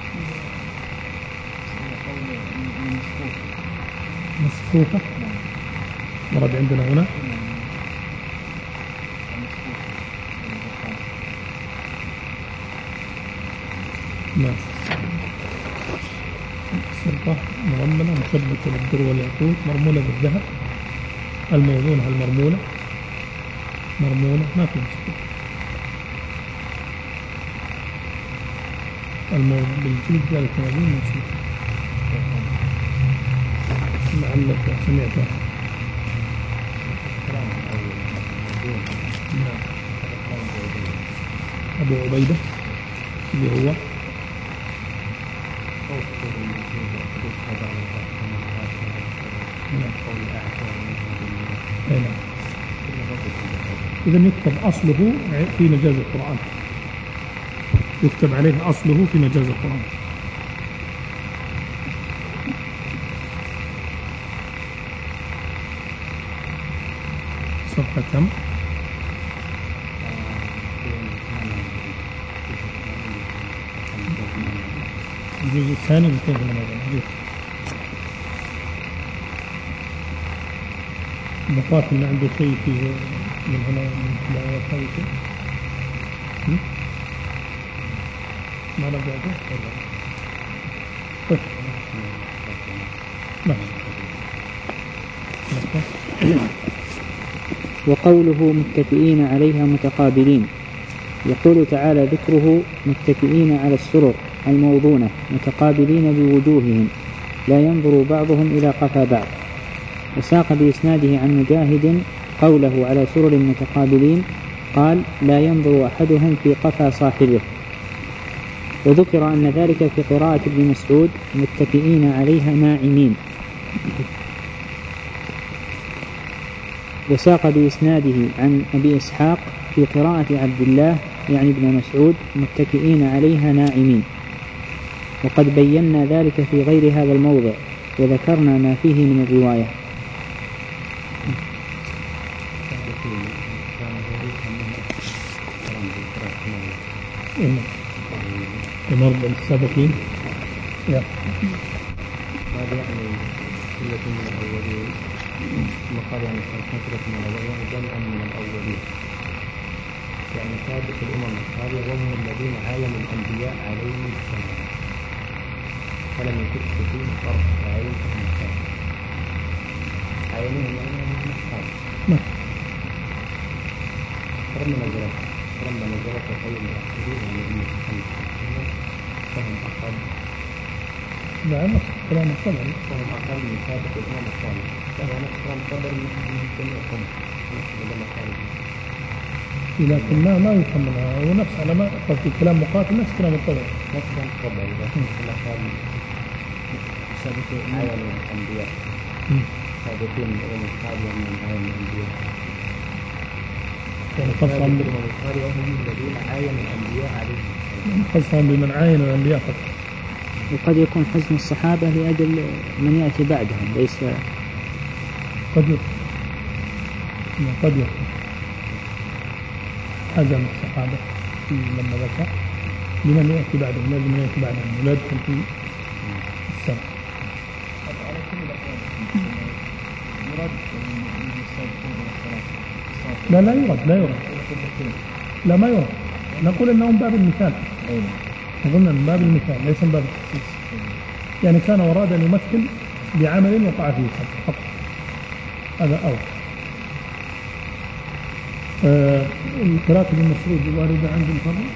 Speaker 2: مصفوفة ورد عندنا هنا نعم. السرقة مرملة مشبكة بالدر والياقوت مرمولة بالذهب. الموضونة المرمولة ما في مشكلة. بالجيد ذلك موضوع مشكلة لعلك سمعتها. نعم. أبو عبيدة اللي هو إذا يكتب أصله في مجاز القرآن، يكتب عليه أصله في مجاز القرآن. صفحة كم؟ الجزء الثاني من كيف الموضوع مقاتل ما عنده شيء فيه من هنا من الآيات هذه شيء ما رجعته طيب
Speaker 1: وقوله متكئين عليها متقابلين، يقول تعالى ذكره متكئين على السرر الموضونة متقابلين بوجوههم لا ينظر بعضهم إلى قفا بعض. وساق بإسناده عن مجاهد قوله على سرر متقابلين قال لا ينظر أحدهم في قفا صاحبه. وذكر أن ذلك في قراءة ابن مسعود متكئين عليها ناعمين. وساق بإسناده عن أبي إسحاق في قراءة عبد الله يعني ابن مسعود متكئين عليها ناعمين. وقد بينا ذلك في غير هذا الموضع وذكرنا ما فيه من الرواية.
Speaker 2: المرضى السابقين
Speaker 3: هذا يعني سلة من الأولين ثم قال يعني سلة من الأولين جمعا من الأولين، يعني سابق الأمم هذه هم الذين عاينوا الأنبياء عليهم السلام فلم يكن فيهم فرق عين المكان عينهم يعني المكان فرما نزلت خير الأخرين الذين تخلصوا فهم أقل.
Speaker 2: نعم كلام الصبر
Speaker 3: فهم أقل من سابق الأمم الصالحة، فهو نفس كلام الصبر من جميع الأمم
Speaker 2: لكن ما يكملها هو نفس على ما قصد كلام مقاتل نفس كلام الطبع
Speaker 3: نفس كلام الطبع إذا كان السابقين عين الأنبياء السابقين والمتقابلين من عين الأنبياء
Speaker 2: يعني خصهم
Speaker 3: الذين عاينوا الأنبياء عليهم
Speaker 2: خصهم بمن عاين الأنبياء فقط.
Speaker 1: وقد يكون حزن الصحابة لأجل من يأتي بعدهم ليس
Speaker 2: قد يكون حزن الصحابة لما ذكر لمن يأتي بعدهم لازم من يأتي بعدهم ولا يدخل في السنة. لا يرد لا ما يرد. نقول انهم باب المثال، نقول ان باب المثال ليس باب التخصيص. يعني كان وراد ان يمثل بعمل وقع فيه فقط، هذا أول. القراءة المسعود الواردة عند الفضل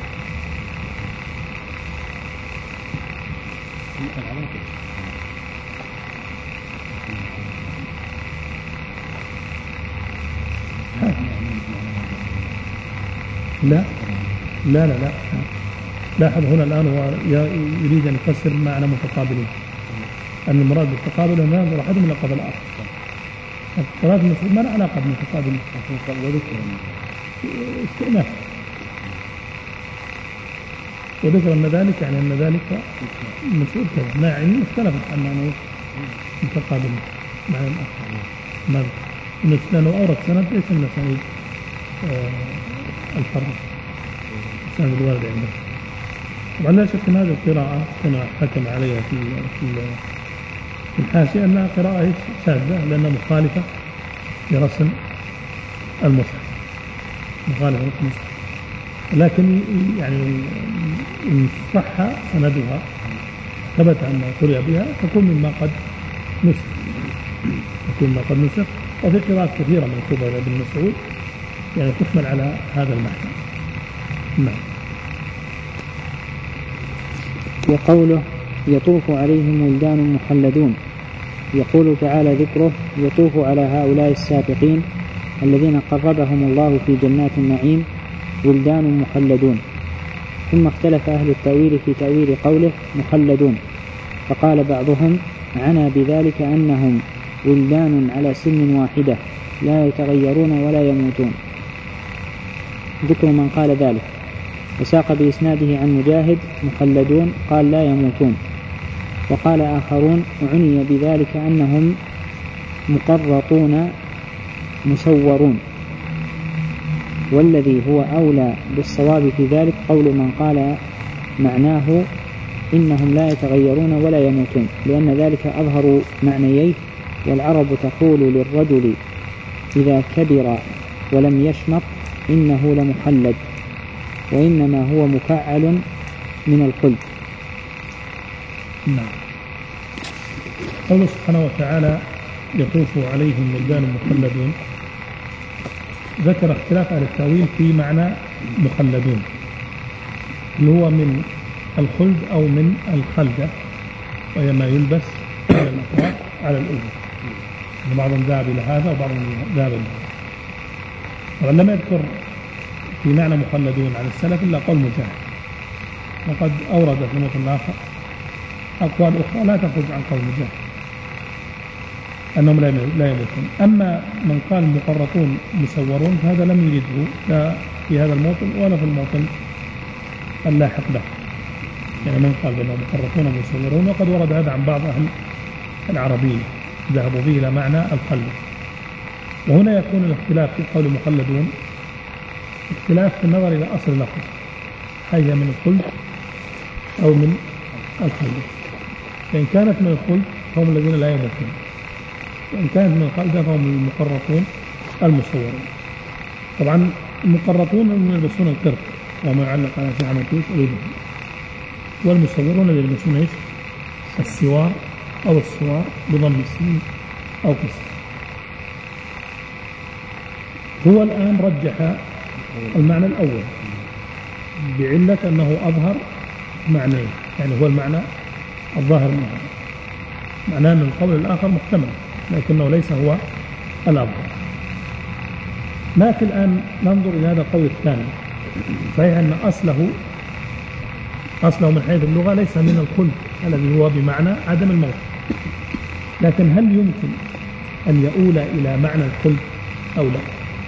Speaker 2: لا لاحظ هنا الآن هو يريد أن يفسر معنى متقابلين، أن المراد بالتقابل أن ينظر أحدهم إلى قبل الآخر. قراءة المسعود ما لها علاقة بالمتقابلين، استئناف وذكر أن ذلك يعني أن ذلك مسعود كذا ما يعني اختلفت عن معنى متقابلين معنى الآخر. لأنه أورد سند ليس من أسانيد الفرد سند الوارد عنده. طبعا لا شك أن هذه القراءة كما حكم عليها في الحاشية أنها قراءة شاذة لأنها مخالفة لرسم المصحف، مخالفة لرسم المصحف. لكن يعني إن صح سندها ثبت أنها قرئ بها تكون مما قد نسخ، وفي قراءات كثيرة منسوبة إلى ابن مسعود يعني تحمل على هذا المعنى. نعم.
Speaker 1: وقوله يطوف عليهم ولدان مخلدون، يقول تعالى ذكره يطوف على هؤلاء السابقين الذين قربهم الله في جنات النعيم ولدان مخلدون. ثم اختلف أهل التأويل في تأويل قوله مخلدون، فقال بعضهم عنى بذلك أنهم ولدان على سن واحدة لا يتغيرون ولا يموتون. ذكر من قال ذلك، وساق بإسناده عن مجاهد مخلدون قال لا يموتون. وقال آخرون عني بذلك أنهم مقرطون مسورون، والذي هو أولى بالصواب في ذلك قول من قال معناه إنهم لا يتغيرون ولا يموتون، لأن ذلك أظهر معنييه. والعرب تقول للرجل إذا كبر ولم يشمط إنه لمخلد، وإنما هو مفعل من الخلد.
Speaker 2: نعم. قوله سبحانه وتعالى يطوف عليهم ولدان مخلدون، ذكر اختلاف أهل التأويل في معنى مخلدون، اللي هو من الخلد أو من الخلدة، وهي ما يلبس على الأطراف على الأذن. بعضهم ذهب إلى هذا وبعضهم ذهب إلى هذا. ولم يذكر في معنى مخلدون على السلف إلا قول مجاهد، وقد أورد في الموطن الآخر أقوال أخرى لا تخرج عن قول مجاهد أنهم لا يموتون. أما من قال مقرطون مسورون فهذا لم يرده لا في هذا الموطن ولا في الموطن اللاحق له، يعني من قال بأنهم مقرطون مسورون، وقد ورد هذا عن بعض أهل العربية ذهبوا به إلى معنى الخلد. وهنا يكون الاختلاف في قول مخلدون اختلاف في النظر إلى أصل اللفظ، هي من الخلد أو من الخلد. فإن كانت من الخلد فهم الذين لا يموتون، وإن كانت من الخلد فهم المقرطون المصورون. طبعا المقرطون من يلبسون القرط وما يعلق على شعر مكوس أيضا، والمصورون اللي يلبسون السوار أو السوار بضم السين أو كسر. هو الآن رجح المعنى الأول بعلة أنه أظهر معنيه، يعني هو المعنى الظاهر منه، معناه أن القول الآخر محتمل لكنه ليس هو الأظهر. لكن الآن ننظر إلى هذا القول الثاني، صحيح أن أصله من حيث اللغة ليس من الخلد الذي هو بمعنى عدم الموت. لكن هل يمكن أن يؤول إلى معنى الخلد أو لا؟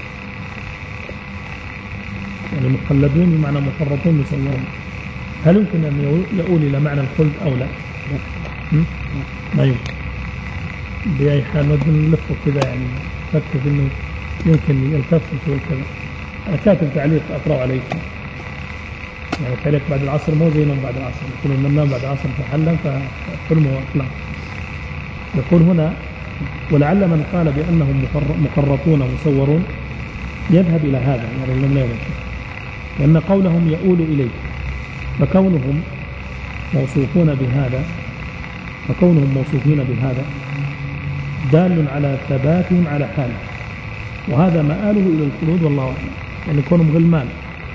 Speaker 2: يعني مخلدون بمعنى مفرطون مسورون، هل يمكن أن يؤول إلى معنى الخلد أو لا؟ ما يمكن. بأي حال نقدر نلفه كذا، يعني فكر إنه يمكن الكف يسوي كذا. أنا كاتب تعليق أقرأ عليكم، يعني تعليق بعد العصر مو زي نوم بعد العصر، يقول من نام بعد العصر فحلم فحلمه وأطلع. يقول هنا: ولعل من قال بأنهم مقرطون مصورون يذهب إلى هذا، يعني أنهم لا يمكن، لأن قولهم يؤول إليه، فكونهم موصوفون بهذا دال على ثباتهم على حاله، وهذا مآله إلى الخلود والله أعلم. يعني كونهم غلمان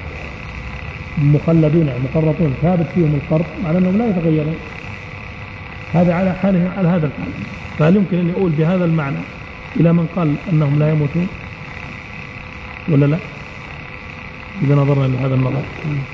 Speaker 2: مخلدون يعني مقرطون ثابت فيهم القرط، معنى أنهم لا يتغيرون، هذا على حالهم على هذا الحال. فهل يمكن أن يقول بهذا المعنى إلى من قال أنهم لا يموتون ولا لا؟ إذا نظرنا لهذا النظر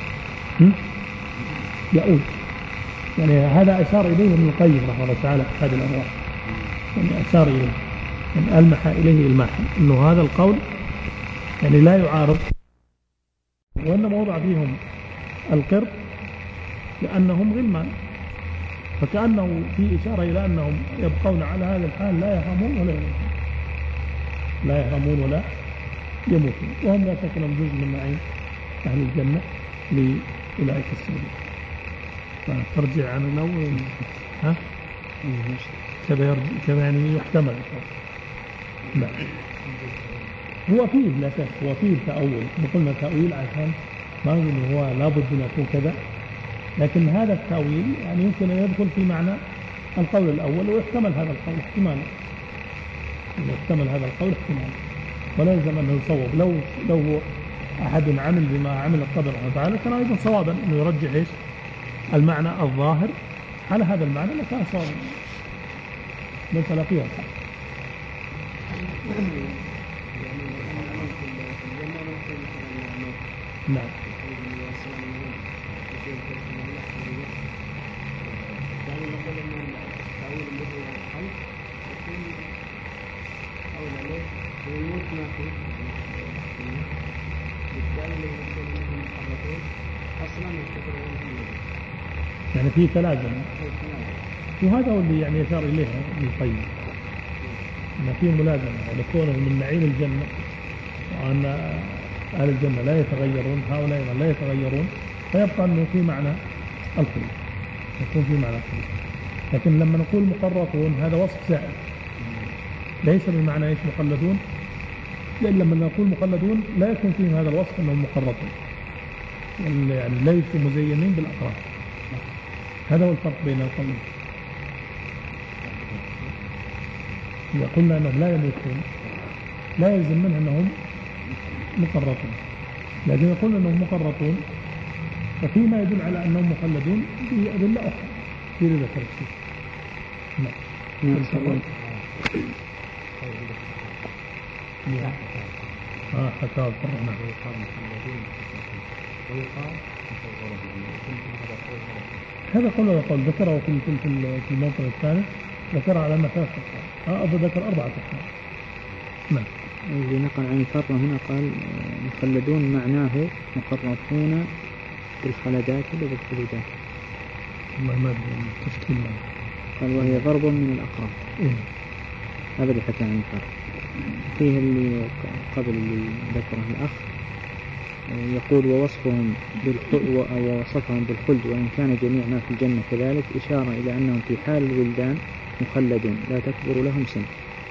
Speaker 2: يقول، يعني هذا أشار إليه ابن القيم رحمه الله تعالى في هذه الأرواح، يعني أشار إليه، يعني ألمح إليه الماحا أنه هذا القول يعني لا يعارض، وإنما وضع فيهم القرد لأنهم غلمان، فكأنه في إشارة إلى أنهم يبقون على هذا الحال لا يهرمون ولا يموتون، وهم لا شك أنهم جزء من نعيم أهل الجنة لأولئك السابقين. فترجع عن الأول كذا يعني يحتمل. لا هو فيه لا شك، هو فيه تأول، قلنا تأويل عشان ما نقول هو لابد من يكون كذا، لكن هذا التأويل يعني يمكن أن يدخل في معنى القول الأول، ويحتمل هذا القول احتمالا، ولا يلزم أنه يصوب. لو هو أحد عمل بما عمل القدر الله تعالى كان أيضا صوابا أنه يرجح إيش المعنى الظاهر على هذا المعنى، لكان صوابا ليس لا فيها. نعم يعني في تلازم، وهذا هو اللي يعني يشار إليه ابن القيم، أن فيه ملازمة لكونه من نعيم الجنة، وأن أهل الجنة لا يتغيرون، هؤلاء لا يتغيرون، فيبقى أنه في معنى الخلود، يكون في معنى الخلود. لكن لما نقول مقرطون هذا وصف زائد، ليس بمعنى ايش مخلدون، لأن لما نقول مخلدون لا يكون فيهم هذا الوصف أنهم مقرطون، يعني ليسوا مزينين بالأقراط. هذا هو الفرق بين القولين. إذا قلنا أنهم لا يموتون لا يلزم منها أنهم مقرطون، لكن إذا قلنا أنهم مقرطون ففيما يدل على أنهم مخلدون بأدلة أخرى في ذكر الشيء. نعم. حتى القرآن هذا قول ذكره في الموطن الثاني، ذكر على أنه 3 أقصد ذكر 4 أقسام. نعم.
Speaker 1: اللي نقل عن الفرة هنا قال مخلدون معناه مقرطون بالخلدات ولا بالخلودات؟
Speaker 2: ما تشكيل
Speaker 1: قال وهي ضرب من الأقران. هذا اللي حكى عن الفرة. فيه اللي قبل اللي ذكره الأخ يقول ووصفهم بالخلد وإن كان جميع ما في الجنة كذلك، إشارة إلى أنهم في حال الولدان مخلدون لا تكبر لهم سن.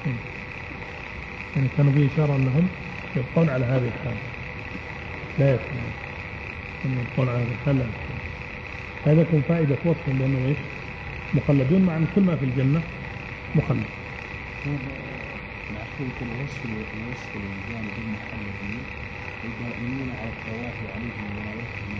Speaker 2: يعني كانوا به إشارة أنهم يبقون على هذه الحال لا يكبرون، يبقون على هذه الحال لا يكبرون. هذا يكون فائدة وصفهم بأنهم إيش مخلدون، مع أن كل ما في الجنة مخلد.
Speaker 3: يكون وصف الولدان بالمخلدين الدائمين على الطواف عليهم وراءهم،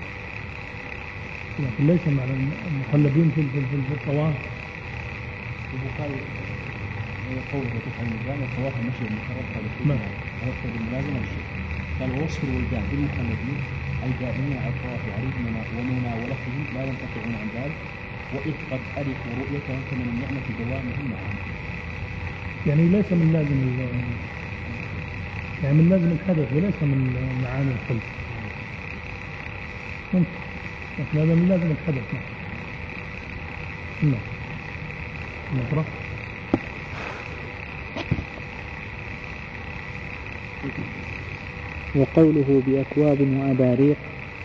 Speaker 2: لكن ليس معنى المخلدين في الطواف.
Speaker 3: البخاري يقول تفهم الولدان الطواف المشي المحرم هذا الملازمة الشيء. قال وصف الولدان بالمخلدين أي دائمين على الطواف عليهم ومناولتهم لا ينقطعون عن ذلك، وإذ قد ألفوا رؤيته كمن النعمة دوامهم معهم.
Speaker 2: يعني ليس من لازم يعني من لازم الحدث وليس من معاني الخلق ممكن، لكن هذا من لازم الحدث. نعم نقرأ.
Speaker 1: وقوله بأكواب وأباريق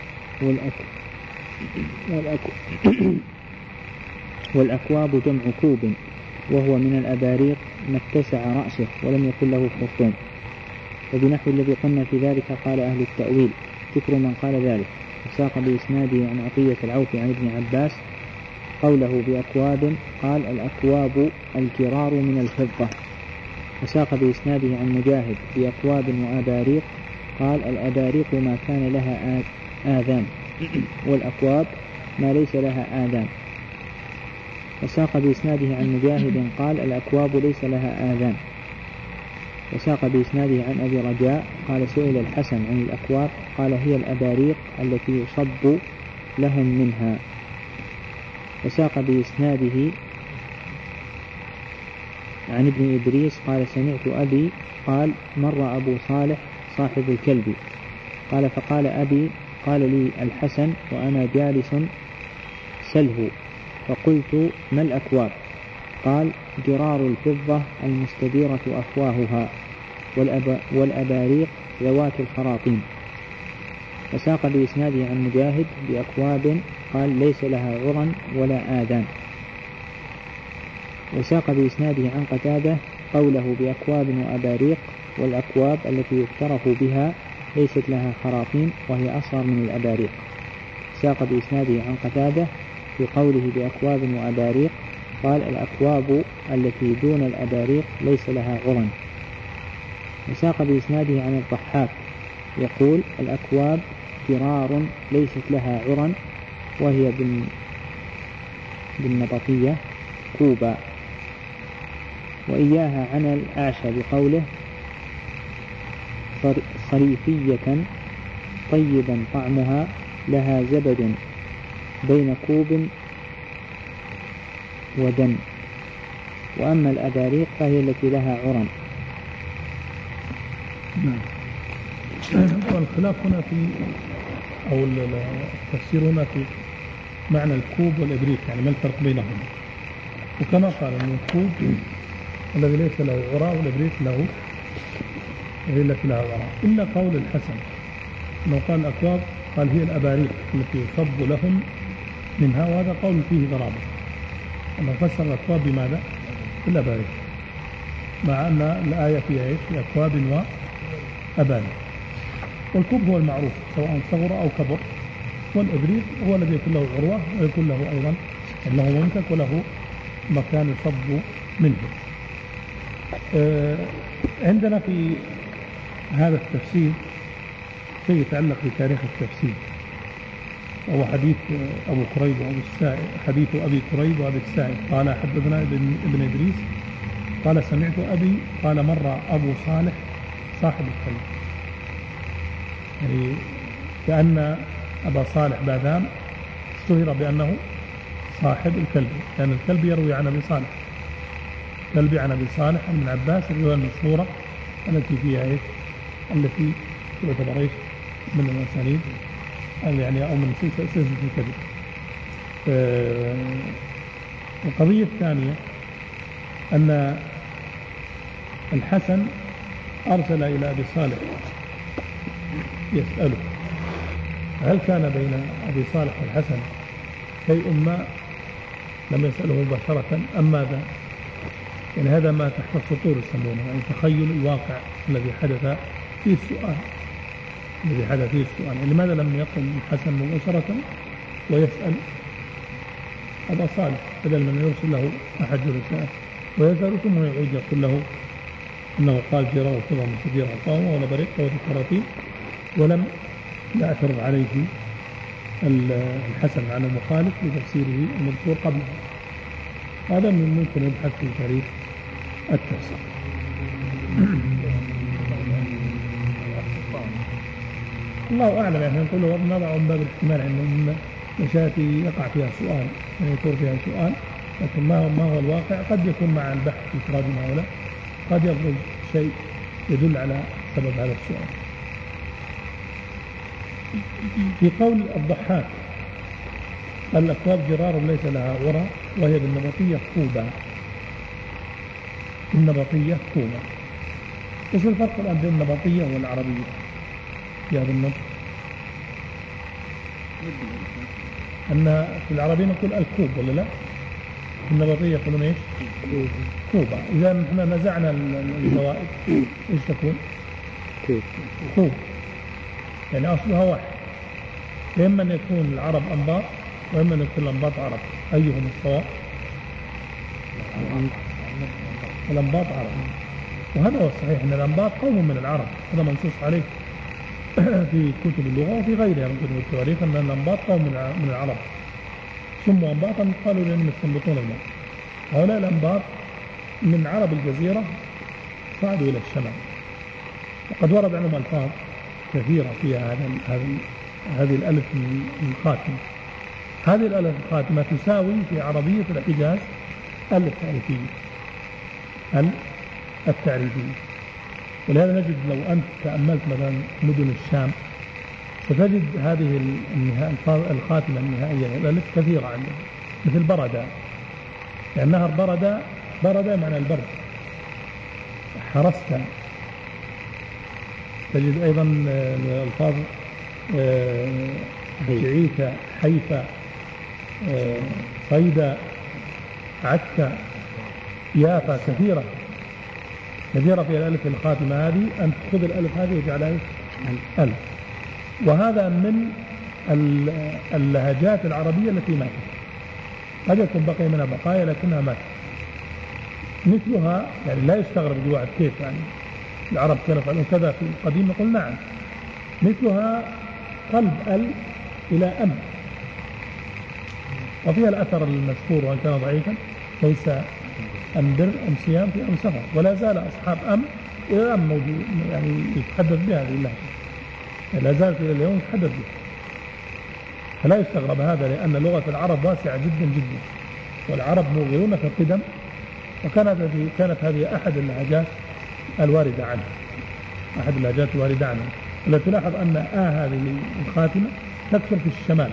Speaker 1: والأكواب جمع كوب، وهو من الأباريق ما اتسع رأسه ولم يكن له خرطوم. وبنحو الذي قلنا في ذلك قال أهل التأويل ذكر من قال ذلك، وساق بإسناده عن عطية العوفي عن ابن عباس قوله بأكواب قال الأكواب الجرار من الفضة. وساق بإسناده عن مجاهد بأكواب وأباريق قال الأباريق ما كان لها آذان، والأكواب ما ليس لها آذان. وساق بإسناده عن مجاهد قال الأكواب ليس لها آذان. وساق بإسناده عن أبي رجاء قال سئل الحسن عن الأكواب قال هي الأباريق التي يصب لهم منها. وساق بإسناده عن ابن إدريس قال سمعت أبي قال مر أبو صالح صاحب الكلب قال فقال أبي قال لي الحسن وأنا جالس سله، فقلت ما الأكواب؟ قال جرار الفضة المستديرة أفواهها، والأباريق ذوات الخراطيم. وساق بإسناده عن مجاهد بأكواب قال ليس لها عرى ولا آذان. وساق بإسناده عن قتادة قوله بأكواب وأباريق والأكواب التي يقترف بها ليست لها خراطيم وهي أصغر من الأباريق. ساق بإسناده عن قتادة في قوله بأكواب وأباريق قال الأكواب التي دون الأباريق ليس لها عرى. وساق بإسناده عن الضحاك يقول الأكواب جرار ليست لها عرى وهي بالنبطية كوبا. وإياها عن الأعشى بقوله صريفية طيبا طعمها لها زبد بين كوب ودن. وأما الأباريق فهي التي لها عرى.
Speaker 2: والخلاف هنا في أو التفسير هنا في معنى الكوب والإبريق، يعني ما الفرق بينهما. وكما قال أن الكوب الذي ليس له عرى والإبريق له هي التي لها عرى، إلا قول الحسن أنه قال الأكواب قال هي الأباريق التي يصب لهم منها، وهذا قول فيه ضرابة أنه فسر الأكواب بماذا؟ بالأباريق، مع أن الآية فيها إيش؟ أكواب وأباريق. والكوب هو المعروف سواء صغر أو كبر، والإبريق هو الذي يكون له عروة ويكون له أيضا له ممسك وله مكان يصب منه. عندنا في هذا التفسير شيء يتعلق بتاريخ التفسير، وهو حديث أبو كريب وأبو السائب، حديث أبي كريب وأبي السائب قال حدثنا ابن إدريس قال سمعت أبي قال مر أبو صالح صاحب الكلب، يعني كأن أبا صالح باذان اشتهر بأنه صاحب الكلب، لأن الكلب يروي عن أبي صالح، كلبي عن أبي صالح عن ابن عباس الرواية المشهورة التي فيها إيش؟ التي تعتبر إيش؟ من المسانيد يعني أو من سلسلة الكذب. القضية الثانية أن الحسن أرسل إلى أبي صالح يسأله هل كان بين أبي صالح والحسن شيء ما لم يسأله مباشرة أم ماذا؟ يعني هذا ما تحت السطور يسمونه، يعني تخيل الواقع الذي حدث فيه السؤال، يعني لماذا لم يقم الحسن مباشرة ويسأل أبا صالح بدل من يرسل له أحد رسائل ويسأل ثم يعود يقول له أنه قال جرى وكذا من كبير عطاوة ولا بريق وذكرتي، ولم يعترض عليه الحسن على المخالف لتفسيره المذكور قبله. هذا من ممكن يبحث في تاريخ التفسير. الله أعلم، يعني نقول نضع من باب الاحتمال، مشاتي يقع فيها سؤال، يعني يثور فيها سؤال، لكن ما هو الواقع قد يكون مع البحث في تراجم هؤلاء قد يبرز شيء يدل على سبب هذا السؤال. في قول الضحاك: الأكواب جرار ليس لها غرى وهي بالنبطية كوبا. النبطية كوبا. إيش الفرق الآن بين النبطية والعربية في هذا النطق؟ أن في العربية نقول الكوب ولا لا؟ في النبطية يقولون إيش؟ كوبا. إذا نحن نزعنا الزوائد إيش تكون؟ كوب. يعني أصلها واحد. إما أن يكون العرب أنباط وإما أن يكون الأنباط عرب. أيهم الصواب؟ الأنباط عرب. وهذا هو الصحيح أن الأنباط قوم من العرب، هذا منصوص عليه في كتب اللغة وفي غيرها من كتب التواريخ أن الأنباط قوم من العرب سموا أنباطا قالوا لأنهم يستنبطون الماء. هؤلاء الأنباط من عرب الجزيرة صعدوا إلى الشمال، وقد ورد عنهم ألفاظ كثيرة فيها هذه الألف الخاتمة. هذه الألف الخاتمة تساوي في عربية الحجاز التعريفية. ولهذا نجد لو أنت تأملت مثلا مدن الشام ستجد هذه الخاتمة النهائية الألف كثيرة عندهم، مثل بردة، لأنها بردة معنى البرد. حرست، تجد أيضا الألفاظ جعيثة، حيفا، صيدا، عكا، يافا، كثيرة في الألف الخاتمة هذه. أن تأخذ الألف هذه وجعلها ألف. وهذا من اللهجات العربية التي ماتت، قد يكون بقي منها بقايا لكنها ماتت. مثلها يعني لا يستغرب الواحد كيف يعني العرب كانوا يفعلون كذا في القديم، نقول نعم. مثلها قلب إلى أم، وفيها الأثر المشهور وإن كان ضعيفا: ليس أم بر أم صيام في أم سفر. ولا زال أصحاب أم إلى أم موجود، يعني يتحدث بها هذه اللهجة، لا زالت إلى اليوم يتحدث بها. فلا يستغرب هذا، لأن لغة العرب واسعة جدا جدا، والعرب موغلون في القدم، وكانت هذه أحد اللهجات الواردة عنه، ولا تلاحظ أن هذه الخاتمة تكثر في الشمال،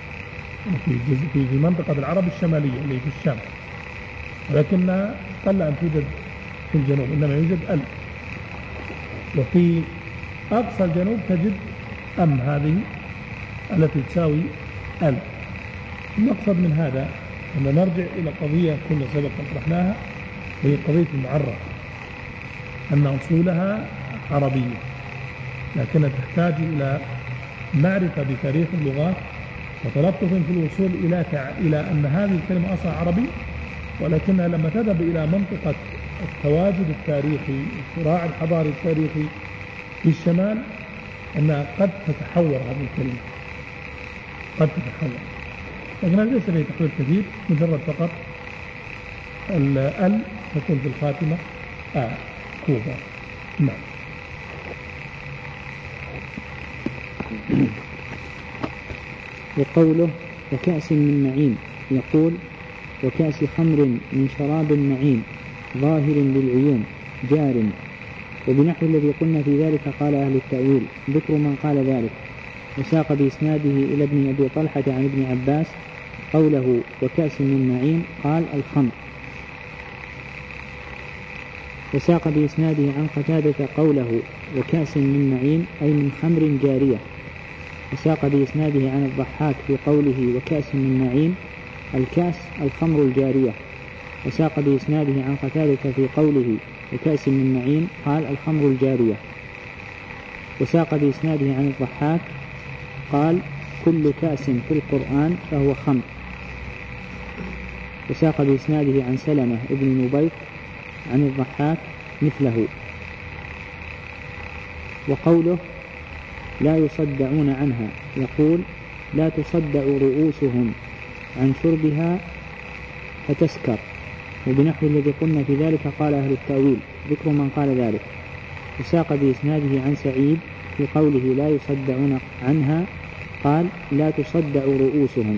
Speaker 2: في منطقة العرب الشمالية اللي في الشام، ولكنها قل أن توجد في الجنوب، إنما يوجد ألف. وفي أقصى الجنوب تجد أم هذه التي تساوي ألف. المقصد من هذا أن نرجع إلى قضية كنا سبق طرحناها، وهي قضية المعرف، أن أصولها عربية، لكنها تحتاج إلى معرفة بتاريخ اللغات وتلطف في الوصول إلى أن هذه الكلمة أصلا عربي، ولكنها لما تذهب إلى منطقة التواجد التاريخي، الصراع الحضاري التاريخي في الشمال، أنها قد تتحور هذه الكلمة، لكنها ليس فيها تحوير كثير، مجرد فقط ال تكون في الخاتمة كوبا. نعم.
Speaker 1: وقوله وكأس من معين، يقول وكأس خمر من شراب معين ظاهر للعيون جار. وبنحو الذي قلنا في ذلك قال أهل التأويل، ذكر من قال ذلك. وساق بإسناده إلى ابن أبي طلحة عن ابن عباس قوله وكأس من معين قال الخمر. وساق بإسناده عن قتادة قوله وكأس من معين أي من خمر جارية. وساق بإسناده عن الضحاك في قوله وكأس من معين الكأس الخمر الجارية. وساق بإسناده عن قتادة في قوله وكأس من معين قال الخمر الجارية. وساق بإسناده عن الضحاك قال كل كأس في القرآن فهو خمر. وساق بإسناده عن سلمة ابن نبيط عن الضحاك مثله. وقوله لا يصدعون عنها، يقول لا تصدع رؤوسهم عن شربها فتسكر. وبنحو الذي قلنا في ذلك قال أهل التأويل، ذكر من قال ذلك. وساق بإسناده عن سعيد في قوله لا يصدعون عنها قال لا تصدع رؤوسهم.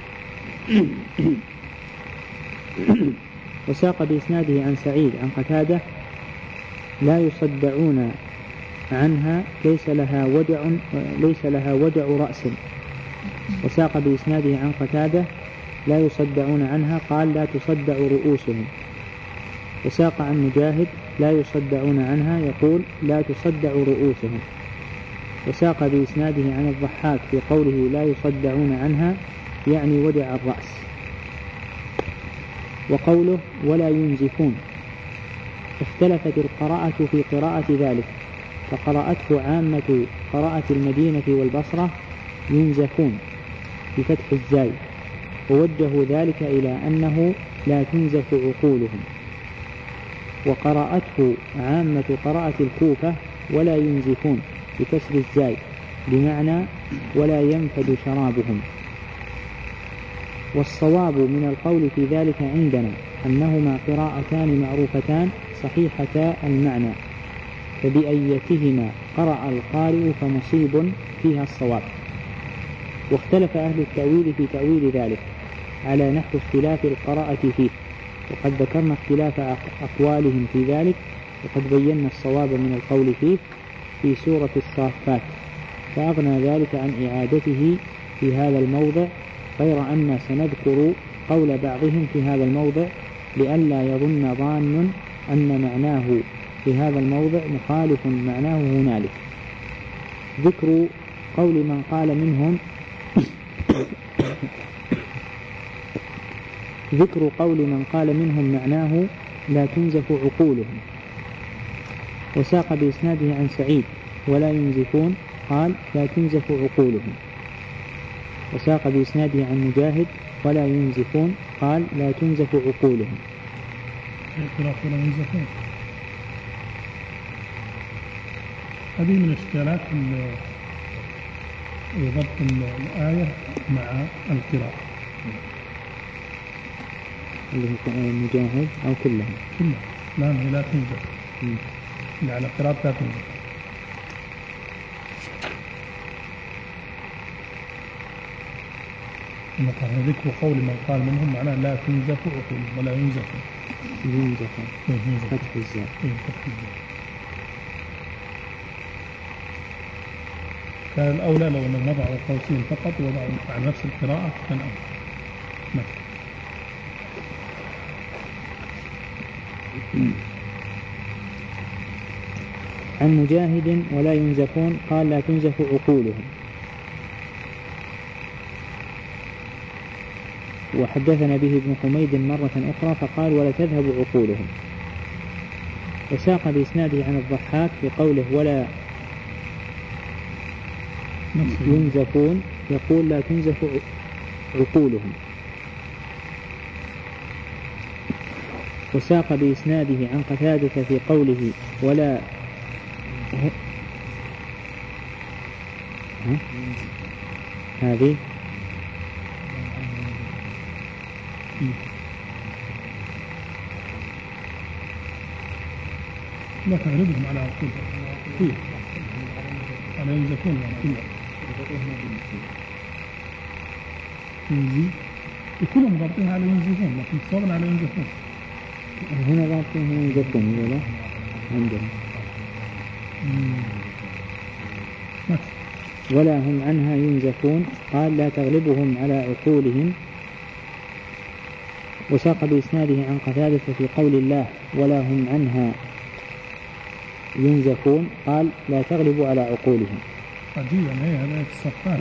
Speaker 1: وساق بإسناده عن سعيد عن قتادة لا يصدعون عنها ليس لها ودع رأس. وساق بإسناده عن قتادة لا يصدعون عنها قال لا تصدع رؤوسهم. وساق عن مجاهد لا يصدعون عنها يقول لا تصدع رؤوسهم. وساق بإسناده عن الضحاك في قوله لا يصدعون عنها يعني ودع الرأس. وقوله ولا ينزفون اختلفت القراءة في قراءة ذلك، فقرأته عامة قراءة المدينة والبصرة ينزفون بفتح الزاي، ووجهوا ذلك إلى أنه لا تنزف عقولهم. وقرأته عامة قراءة الكوفة ولا ينزفون بكسر الزاي بمعنى ولا ينفد شرابهم. والصواب من القول في ذلك عندنا أنهما قراءتان معروفتان صحيحتا المعنى، فبأيتهما قرأ القارئ فمصيب فيها الصواب. واختلف أهل التأويل في تأويل ذلك على نحو اختلاف القراءة فيه، وقد ذكرنا اختلاف أقوالهم في ذلك، وقد بينا الصواب من القول فيه في سورة الصافات، فأغنى ذلك عن إعادته في هذا الموضع، غير أن سنذكر قول بعضهم في هذا الموضع لئلا يظن ظان أن معناه في هذا الموضع مخالف معناه هنالك. ذكر قول من قال منهم معناه لا تنزف عقولهم. وساق بإسناده عن سعيد ولا ينزفون قال لا تنزف عقولهم. وساق بإسناده عن مجاهد ولا ينزفون قال لا تنزف عقولهم.
Speaker 2: هذه من إشكالات ضبط الآية مع القراءة
Speaker 1: اللي هو مجاهد أو كلها
Speaker 2: لا هي لا تنزف يعني قراءة لا تنزف. مثلا ذكر قول من قال منهم معناه لا تنزف عقولهم ولا ينزف
Speaker 1: فتح الزاء.
Speaker 2: كان الأولى لو أنه وضعوا قوسين فقط ووضعوا على نفس القراءة كان أفضل.
Speaker 1: عن مجاهد ولا ينزفون قال لا تنزف عقولهم. وحدثنا به ابن حميد مرة أخرى فقال ولا تذهب عقولهم. وساق بإسناده عن الضحاك في قوله ولا ينزفون يقول لا تنزف عقولهم. وساق بإسناده عن قتادة في قوله ولا هذه
Speaker 2: لا تغلبهم على عقولهم على ينزفون كلهم ضابطين على ينزفون لكن صابن على ينزفون
Speaker 1: هنا ضابطين ينزفون ولا عندهم ولا هم عنها ينزفون قال لا تغلبهم على عقولهم. وساق بإسناده عن قتادة في قول الله ولا هم عنها ينزفون قال لا تغلب على عقولهم.
Speaker 2: عجيبا هذا الصفات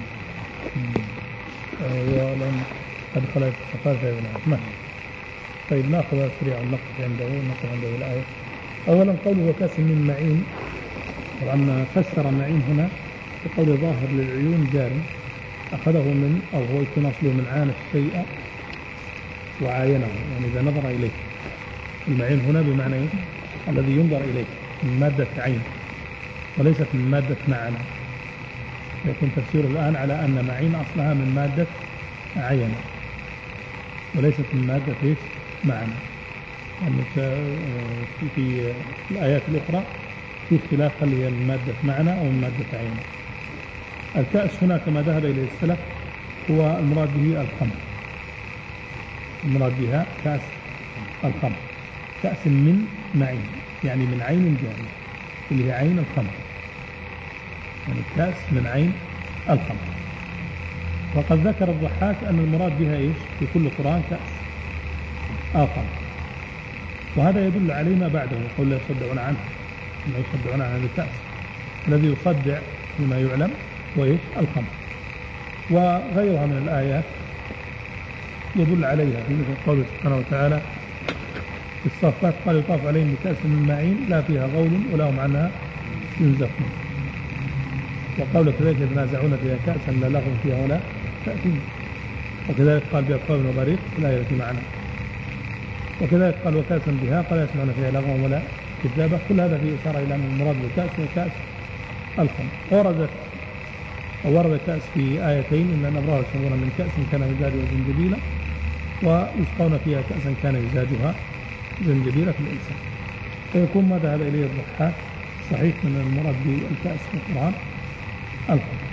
Speaker 2: ولم أدخل الصفات في ابن. طيب نأخذ سريع النقد عنده الآية. أولا قوله وكاس من معين، طبعا فسر معين هنا بقول ظاهر للعيون جاري أخذه من أو هو يكون أصله من عان الشيء وعاينه، يعني إذا نظر إليه. المعين هنا بمعنى الذي ينظر إليه من مادة عين وليست من مادة معنى. يكون تفسير الآن على أن معين أصلها من مادة عين وليست من مادة معنى. يعني في الآيات الأخرى في اختلاف هل هي من مادة معنى أو من مادة عين. الكأس هنا كما ذهب إليه السلف هو المراد به الخمر، المراد بها كأس الخمر، كأس من معين، يعني من عين جارية اللي هي عين الخمر، يعني كأس من عين الخمر. وقد ذكر الضحاك أن المراد بها إيش في كل قرآن كأس آخر، وهذا يدل عليه ما بعده، يقول لا يصدعون عنه، ما يصدعون عن الكأس الذي يصدع بما يعلم وإيش الخمر. وغيرها من الآيات يدل عليها، في مثل قوله سبحانه وتعالى في الصافات قال يطاف عليهم بكأس من معين لا فيها غول ولا هم عنها ينزفون. وقوله كذلك يتنازعون فيها كأسا لا لغو فيها ولا تأثيم. وكذلك قال بأكواب وبريق لا يأتي معنا. وكذلك قال وكأسا بها قال يسمعون فيها لغوا ولا كذابة. كل هذا فيه إشارة إلى أن المراد بالكأس هو كأس الخمر. ورد كأس في آيتين إن الأبرار يشربون من كأس كان مزاجها زنجبيلا ويسقون فيها كأسا كان مزاجها زنجبيلا في الإنسان. فيكون ما ذهب إليه الضحاك صحيح من المراد بالكأس في القرآن الخمر.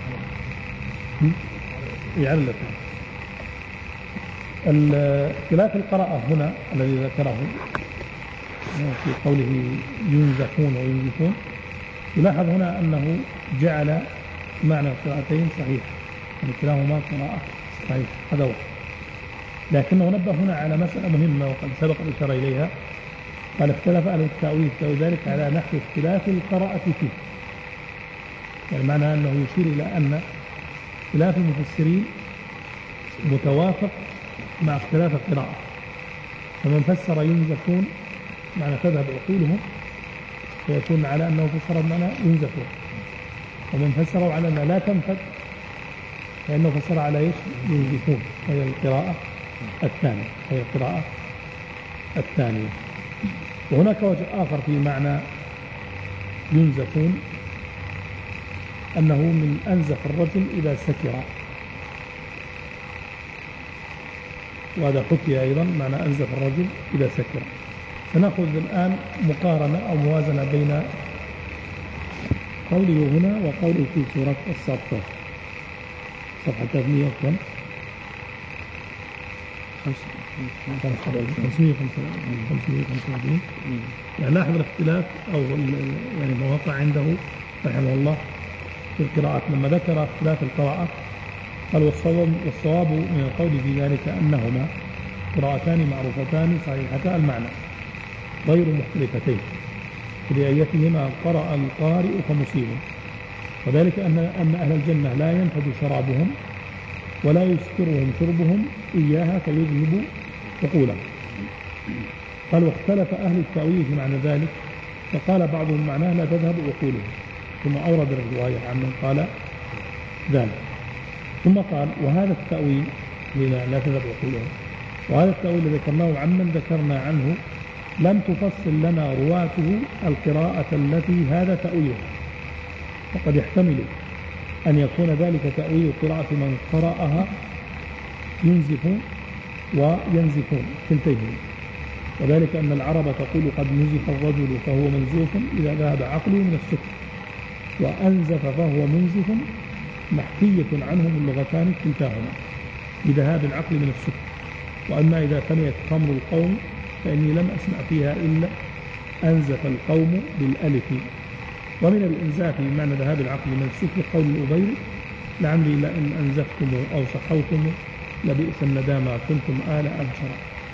Speaker 2: يعلق اختلاف القراءة هنا الذي ذكره في قوله ينزفون وينزفون، يلاحظ هنا أنه جعل معنى القراءتين صحيح، يعني كلاهما قراءة صحيح، هذا هو. لكنه نبه هنا على مسألة مهمة وقد سبق الإشارة إليها، قال اختلف أهل التأويل ذلك على نحو اختلاف القراءة فيه، يعني معنى أنه يشير إلى أن اختلاف المفسرين متوافق مع اختلاف القراءة. فمن فسر ينزفون معنى تذهب عقولهم فيكون على أنه فسر بمعنى ينزفون، ومن فسروا على أنها لا تنفذ فإنه فسر على إيش ينزفون، وهي القراءة الثانية. وهناك وجه آخر في معنى ينزفون أنه من أنزف الرجل إذا سكر، وهذا حكي أيضا معنى أنزف الرجل إذا سكر. سنأخذ الآن مقارنة أو موازنة بين قوله هنا وقوله في سورة الصافات، صفحة 300 555. يعني لاحظ الاختلاف أو يعني ما وقع عنده رحمه الله في القراءات لما ذكر اختلاف القراءات. قال والصواب من القول في ذلك أنهما قراءتان معروفتان صحيحتا المعنى غير مختلفتين، لأيتهما قرأ القارئ فمصيب، وذلك أن أهل الجنة لا ينفد شرابهم ولا يسكرهم شربهم إياها فيذهب عقولهم. قال واختلف أهل التأويل في معنى ذلك، فقال بعضهم معناه لا تذهب عقولهم، ثم أورد الرواية عن من قال ذلك، ثم قال وهذا التأويل لا تذهب عقولهم، وهذا التأويل الذي ذكرناه عمن ذكرنا عنه لم تفصل لنا رواته القراءة التي هذا تأويلها، وقد يحتمل أن يكون ذلك تأويل قراءة من قرأها ينزفون وينزفون كلتيهم، وذلك أن العرب تقول قد نزف الرجل فهو منزوف إذا ذهب عقله من السكر، وأنزف فهو منزف محكية عنهم اللغتان كلتاهما بذهاب العقل من السكر. وأما إذا ثنيت خمر القوم فإني لم أسمع فيها إلا أنزف القوم بالألف. ومن الإنزاف بمعنى ذهاب العقل من السكر قول الأبيض لعمري لئن أنزفتم أو صحوتم لبئس الندامة كنتم آل أبشر.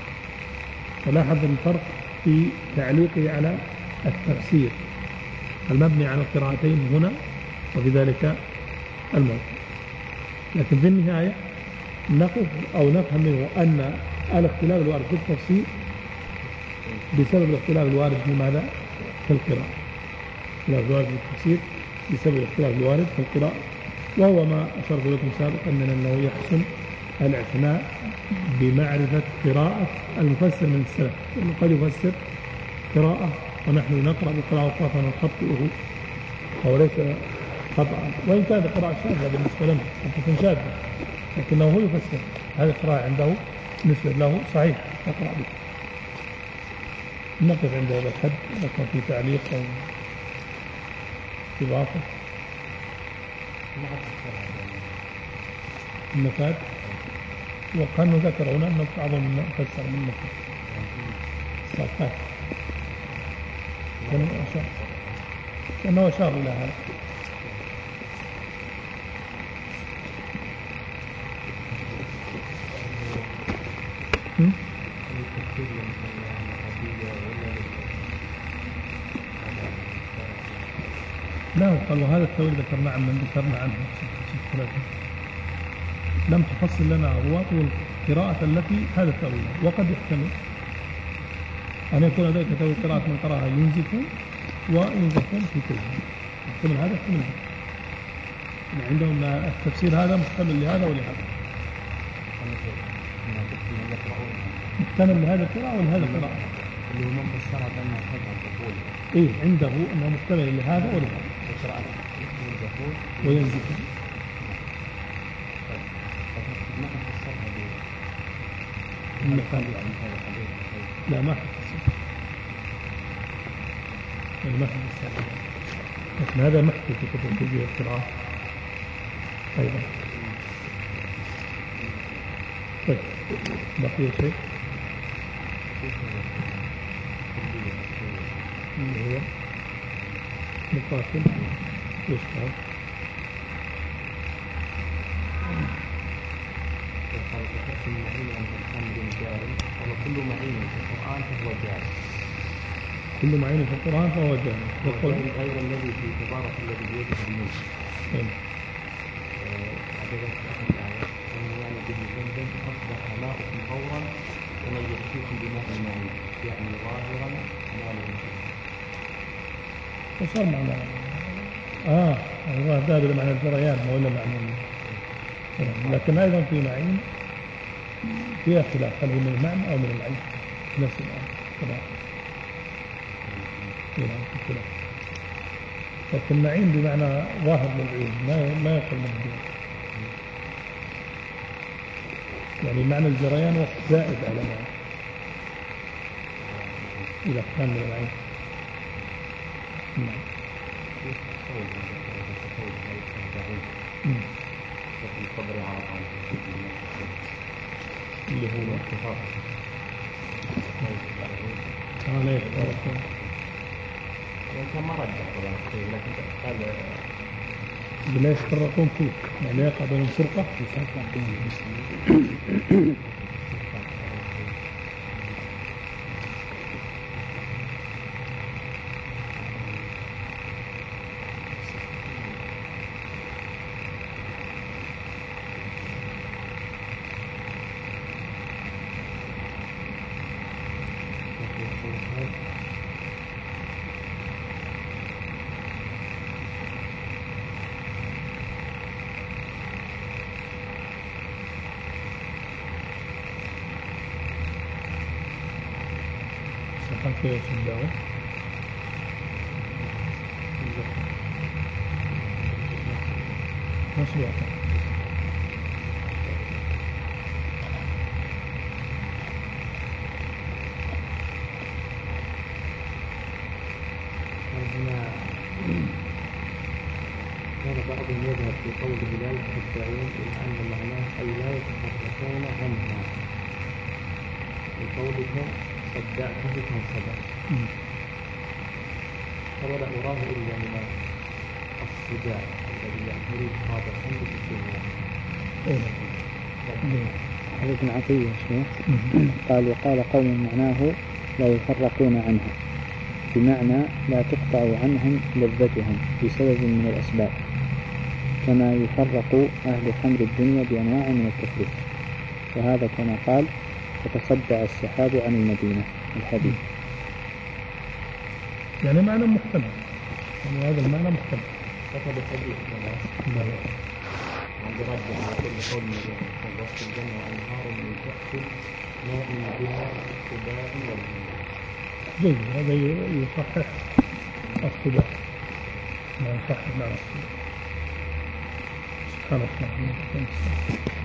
Speaker 2: فلاحظ الفرق في تعليقه على التفسير المبني على القراءتين هنا وفي ذلك الموضوع. لكن في النهاية نقف أو نفهم منه أن الاختلاف الوارد في التفسير بسبب الاختلاف الوارد في ماذا؟ في القراءة. الاختلاف الوارد في التفسير بسبب الاختلاف الوارد في القراءة، وهو ما أشرت لكم سابقا من أنه يحسن الاعتناء بمعرفة قراءة المفسر من السلف، لأنه قد يفسر قراءة ونحن نقرأ بقراءة خطأ نخطئه أو ليس خطأ، وإن كان قراءة شاذة بالنسبة لنا حتى شاذة، لكنه هو يفسر هذا القراءة عنده بالنسبة له صحيح نقرأ به. نقف عند هذا الحد، لكن في تعليق أو إضافة. النفاد وكانوا ذكر هنا أنه بعضهم فسر من نفاد صفات كأنه أشار إلى هذا. لا قالوا هذا التأويل ذكرنا عنه لم تفصل لنا أغواط والقراءة التي هذا التأويل، وقد يحتمل أن يكون ذلك تأويل قراءة من قراءها ينزفون وينزفون في كلهم، يحتمل هذا يحتمل هذا. عندهم التفسير هذا محتمل لهذا ولهذا، محتمل لهذا القراءة ولهذا القراءة
Speaker 3: اللي هو من فسرها بأنها تبع الدخول.
Speaker 2: إيه عنده أنه محتمل لهذا ولهذا وينزفون. لا ما حفظ ما حفظ لكن هذا محكي في كتب تجيه القراءة أيضا. طيب بقي شيء اللي هو مقاتل يشتغل
Speaker 3: كل معين في القرآن فهو جائز.
Speaker 2: كل معين في القرآن فهو جائز.
Speaker 3: وقول غير الذي في تبارك الذي بيده الملك. عجبت آخر الآية أن يعني به ذنبا أصبح ماؤكم غورا ومن يأتيكم بماء معين يعني ظاهرا ما لا يمكن.
Speaker 2: وصار معنى الله دابر معنى الجريان ما ولا معنى لكن أيضا في معين فيها خلاف هل هو من المعنى أو من العين نفس الآن خلاف. لكن المعين بمعنى ظاهر للعين ما يقل من الدين، يعني معنى الجريان وقت زائد على معنى إذا كان من العين. اللي هو اتفاق كان يتفرقون
Speaker 3: وكان ما رجع طبعا لكن قال
Speaker 2: بلا يتفرقون فيه يعني يقع بين فرقة كيف يسمونه مشروع
Speaker 3: كان بعضهم يذهب في قوله لا يتخدعون إلى أن معناه أي لا يتحركون عنها لقولك صدعته فانصدع فولا أراه إلا من الصداع الذي يحمل هذا الحمد في الدنيا.
Speaker 1: هذا ابن عطية شيخ قال وقال قوم معناه لا يفرقون عنها بمعنى لا تقطع عنهم لذتهم بسبب من الأسباب كما يفرق أهل خمر الدنيا بأنواع من التفريق، وهذا كما قال وتصدع السحاب عن المدينة الحديث.
Speaker 2: يعني معنى محتمل، يعني هذا المعنى محتمل.
Speaker 3: فقد الحديث عند رجع على كل قول من وسط الجنة وأنهار من تحت ماء بها سباء والجنة.
Speaker 2: جيد، هذا يصحح الصباح ما يصحح معنى الصباح. سبحان الله.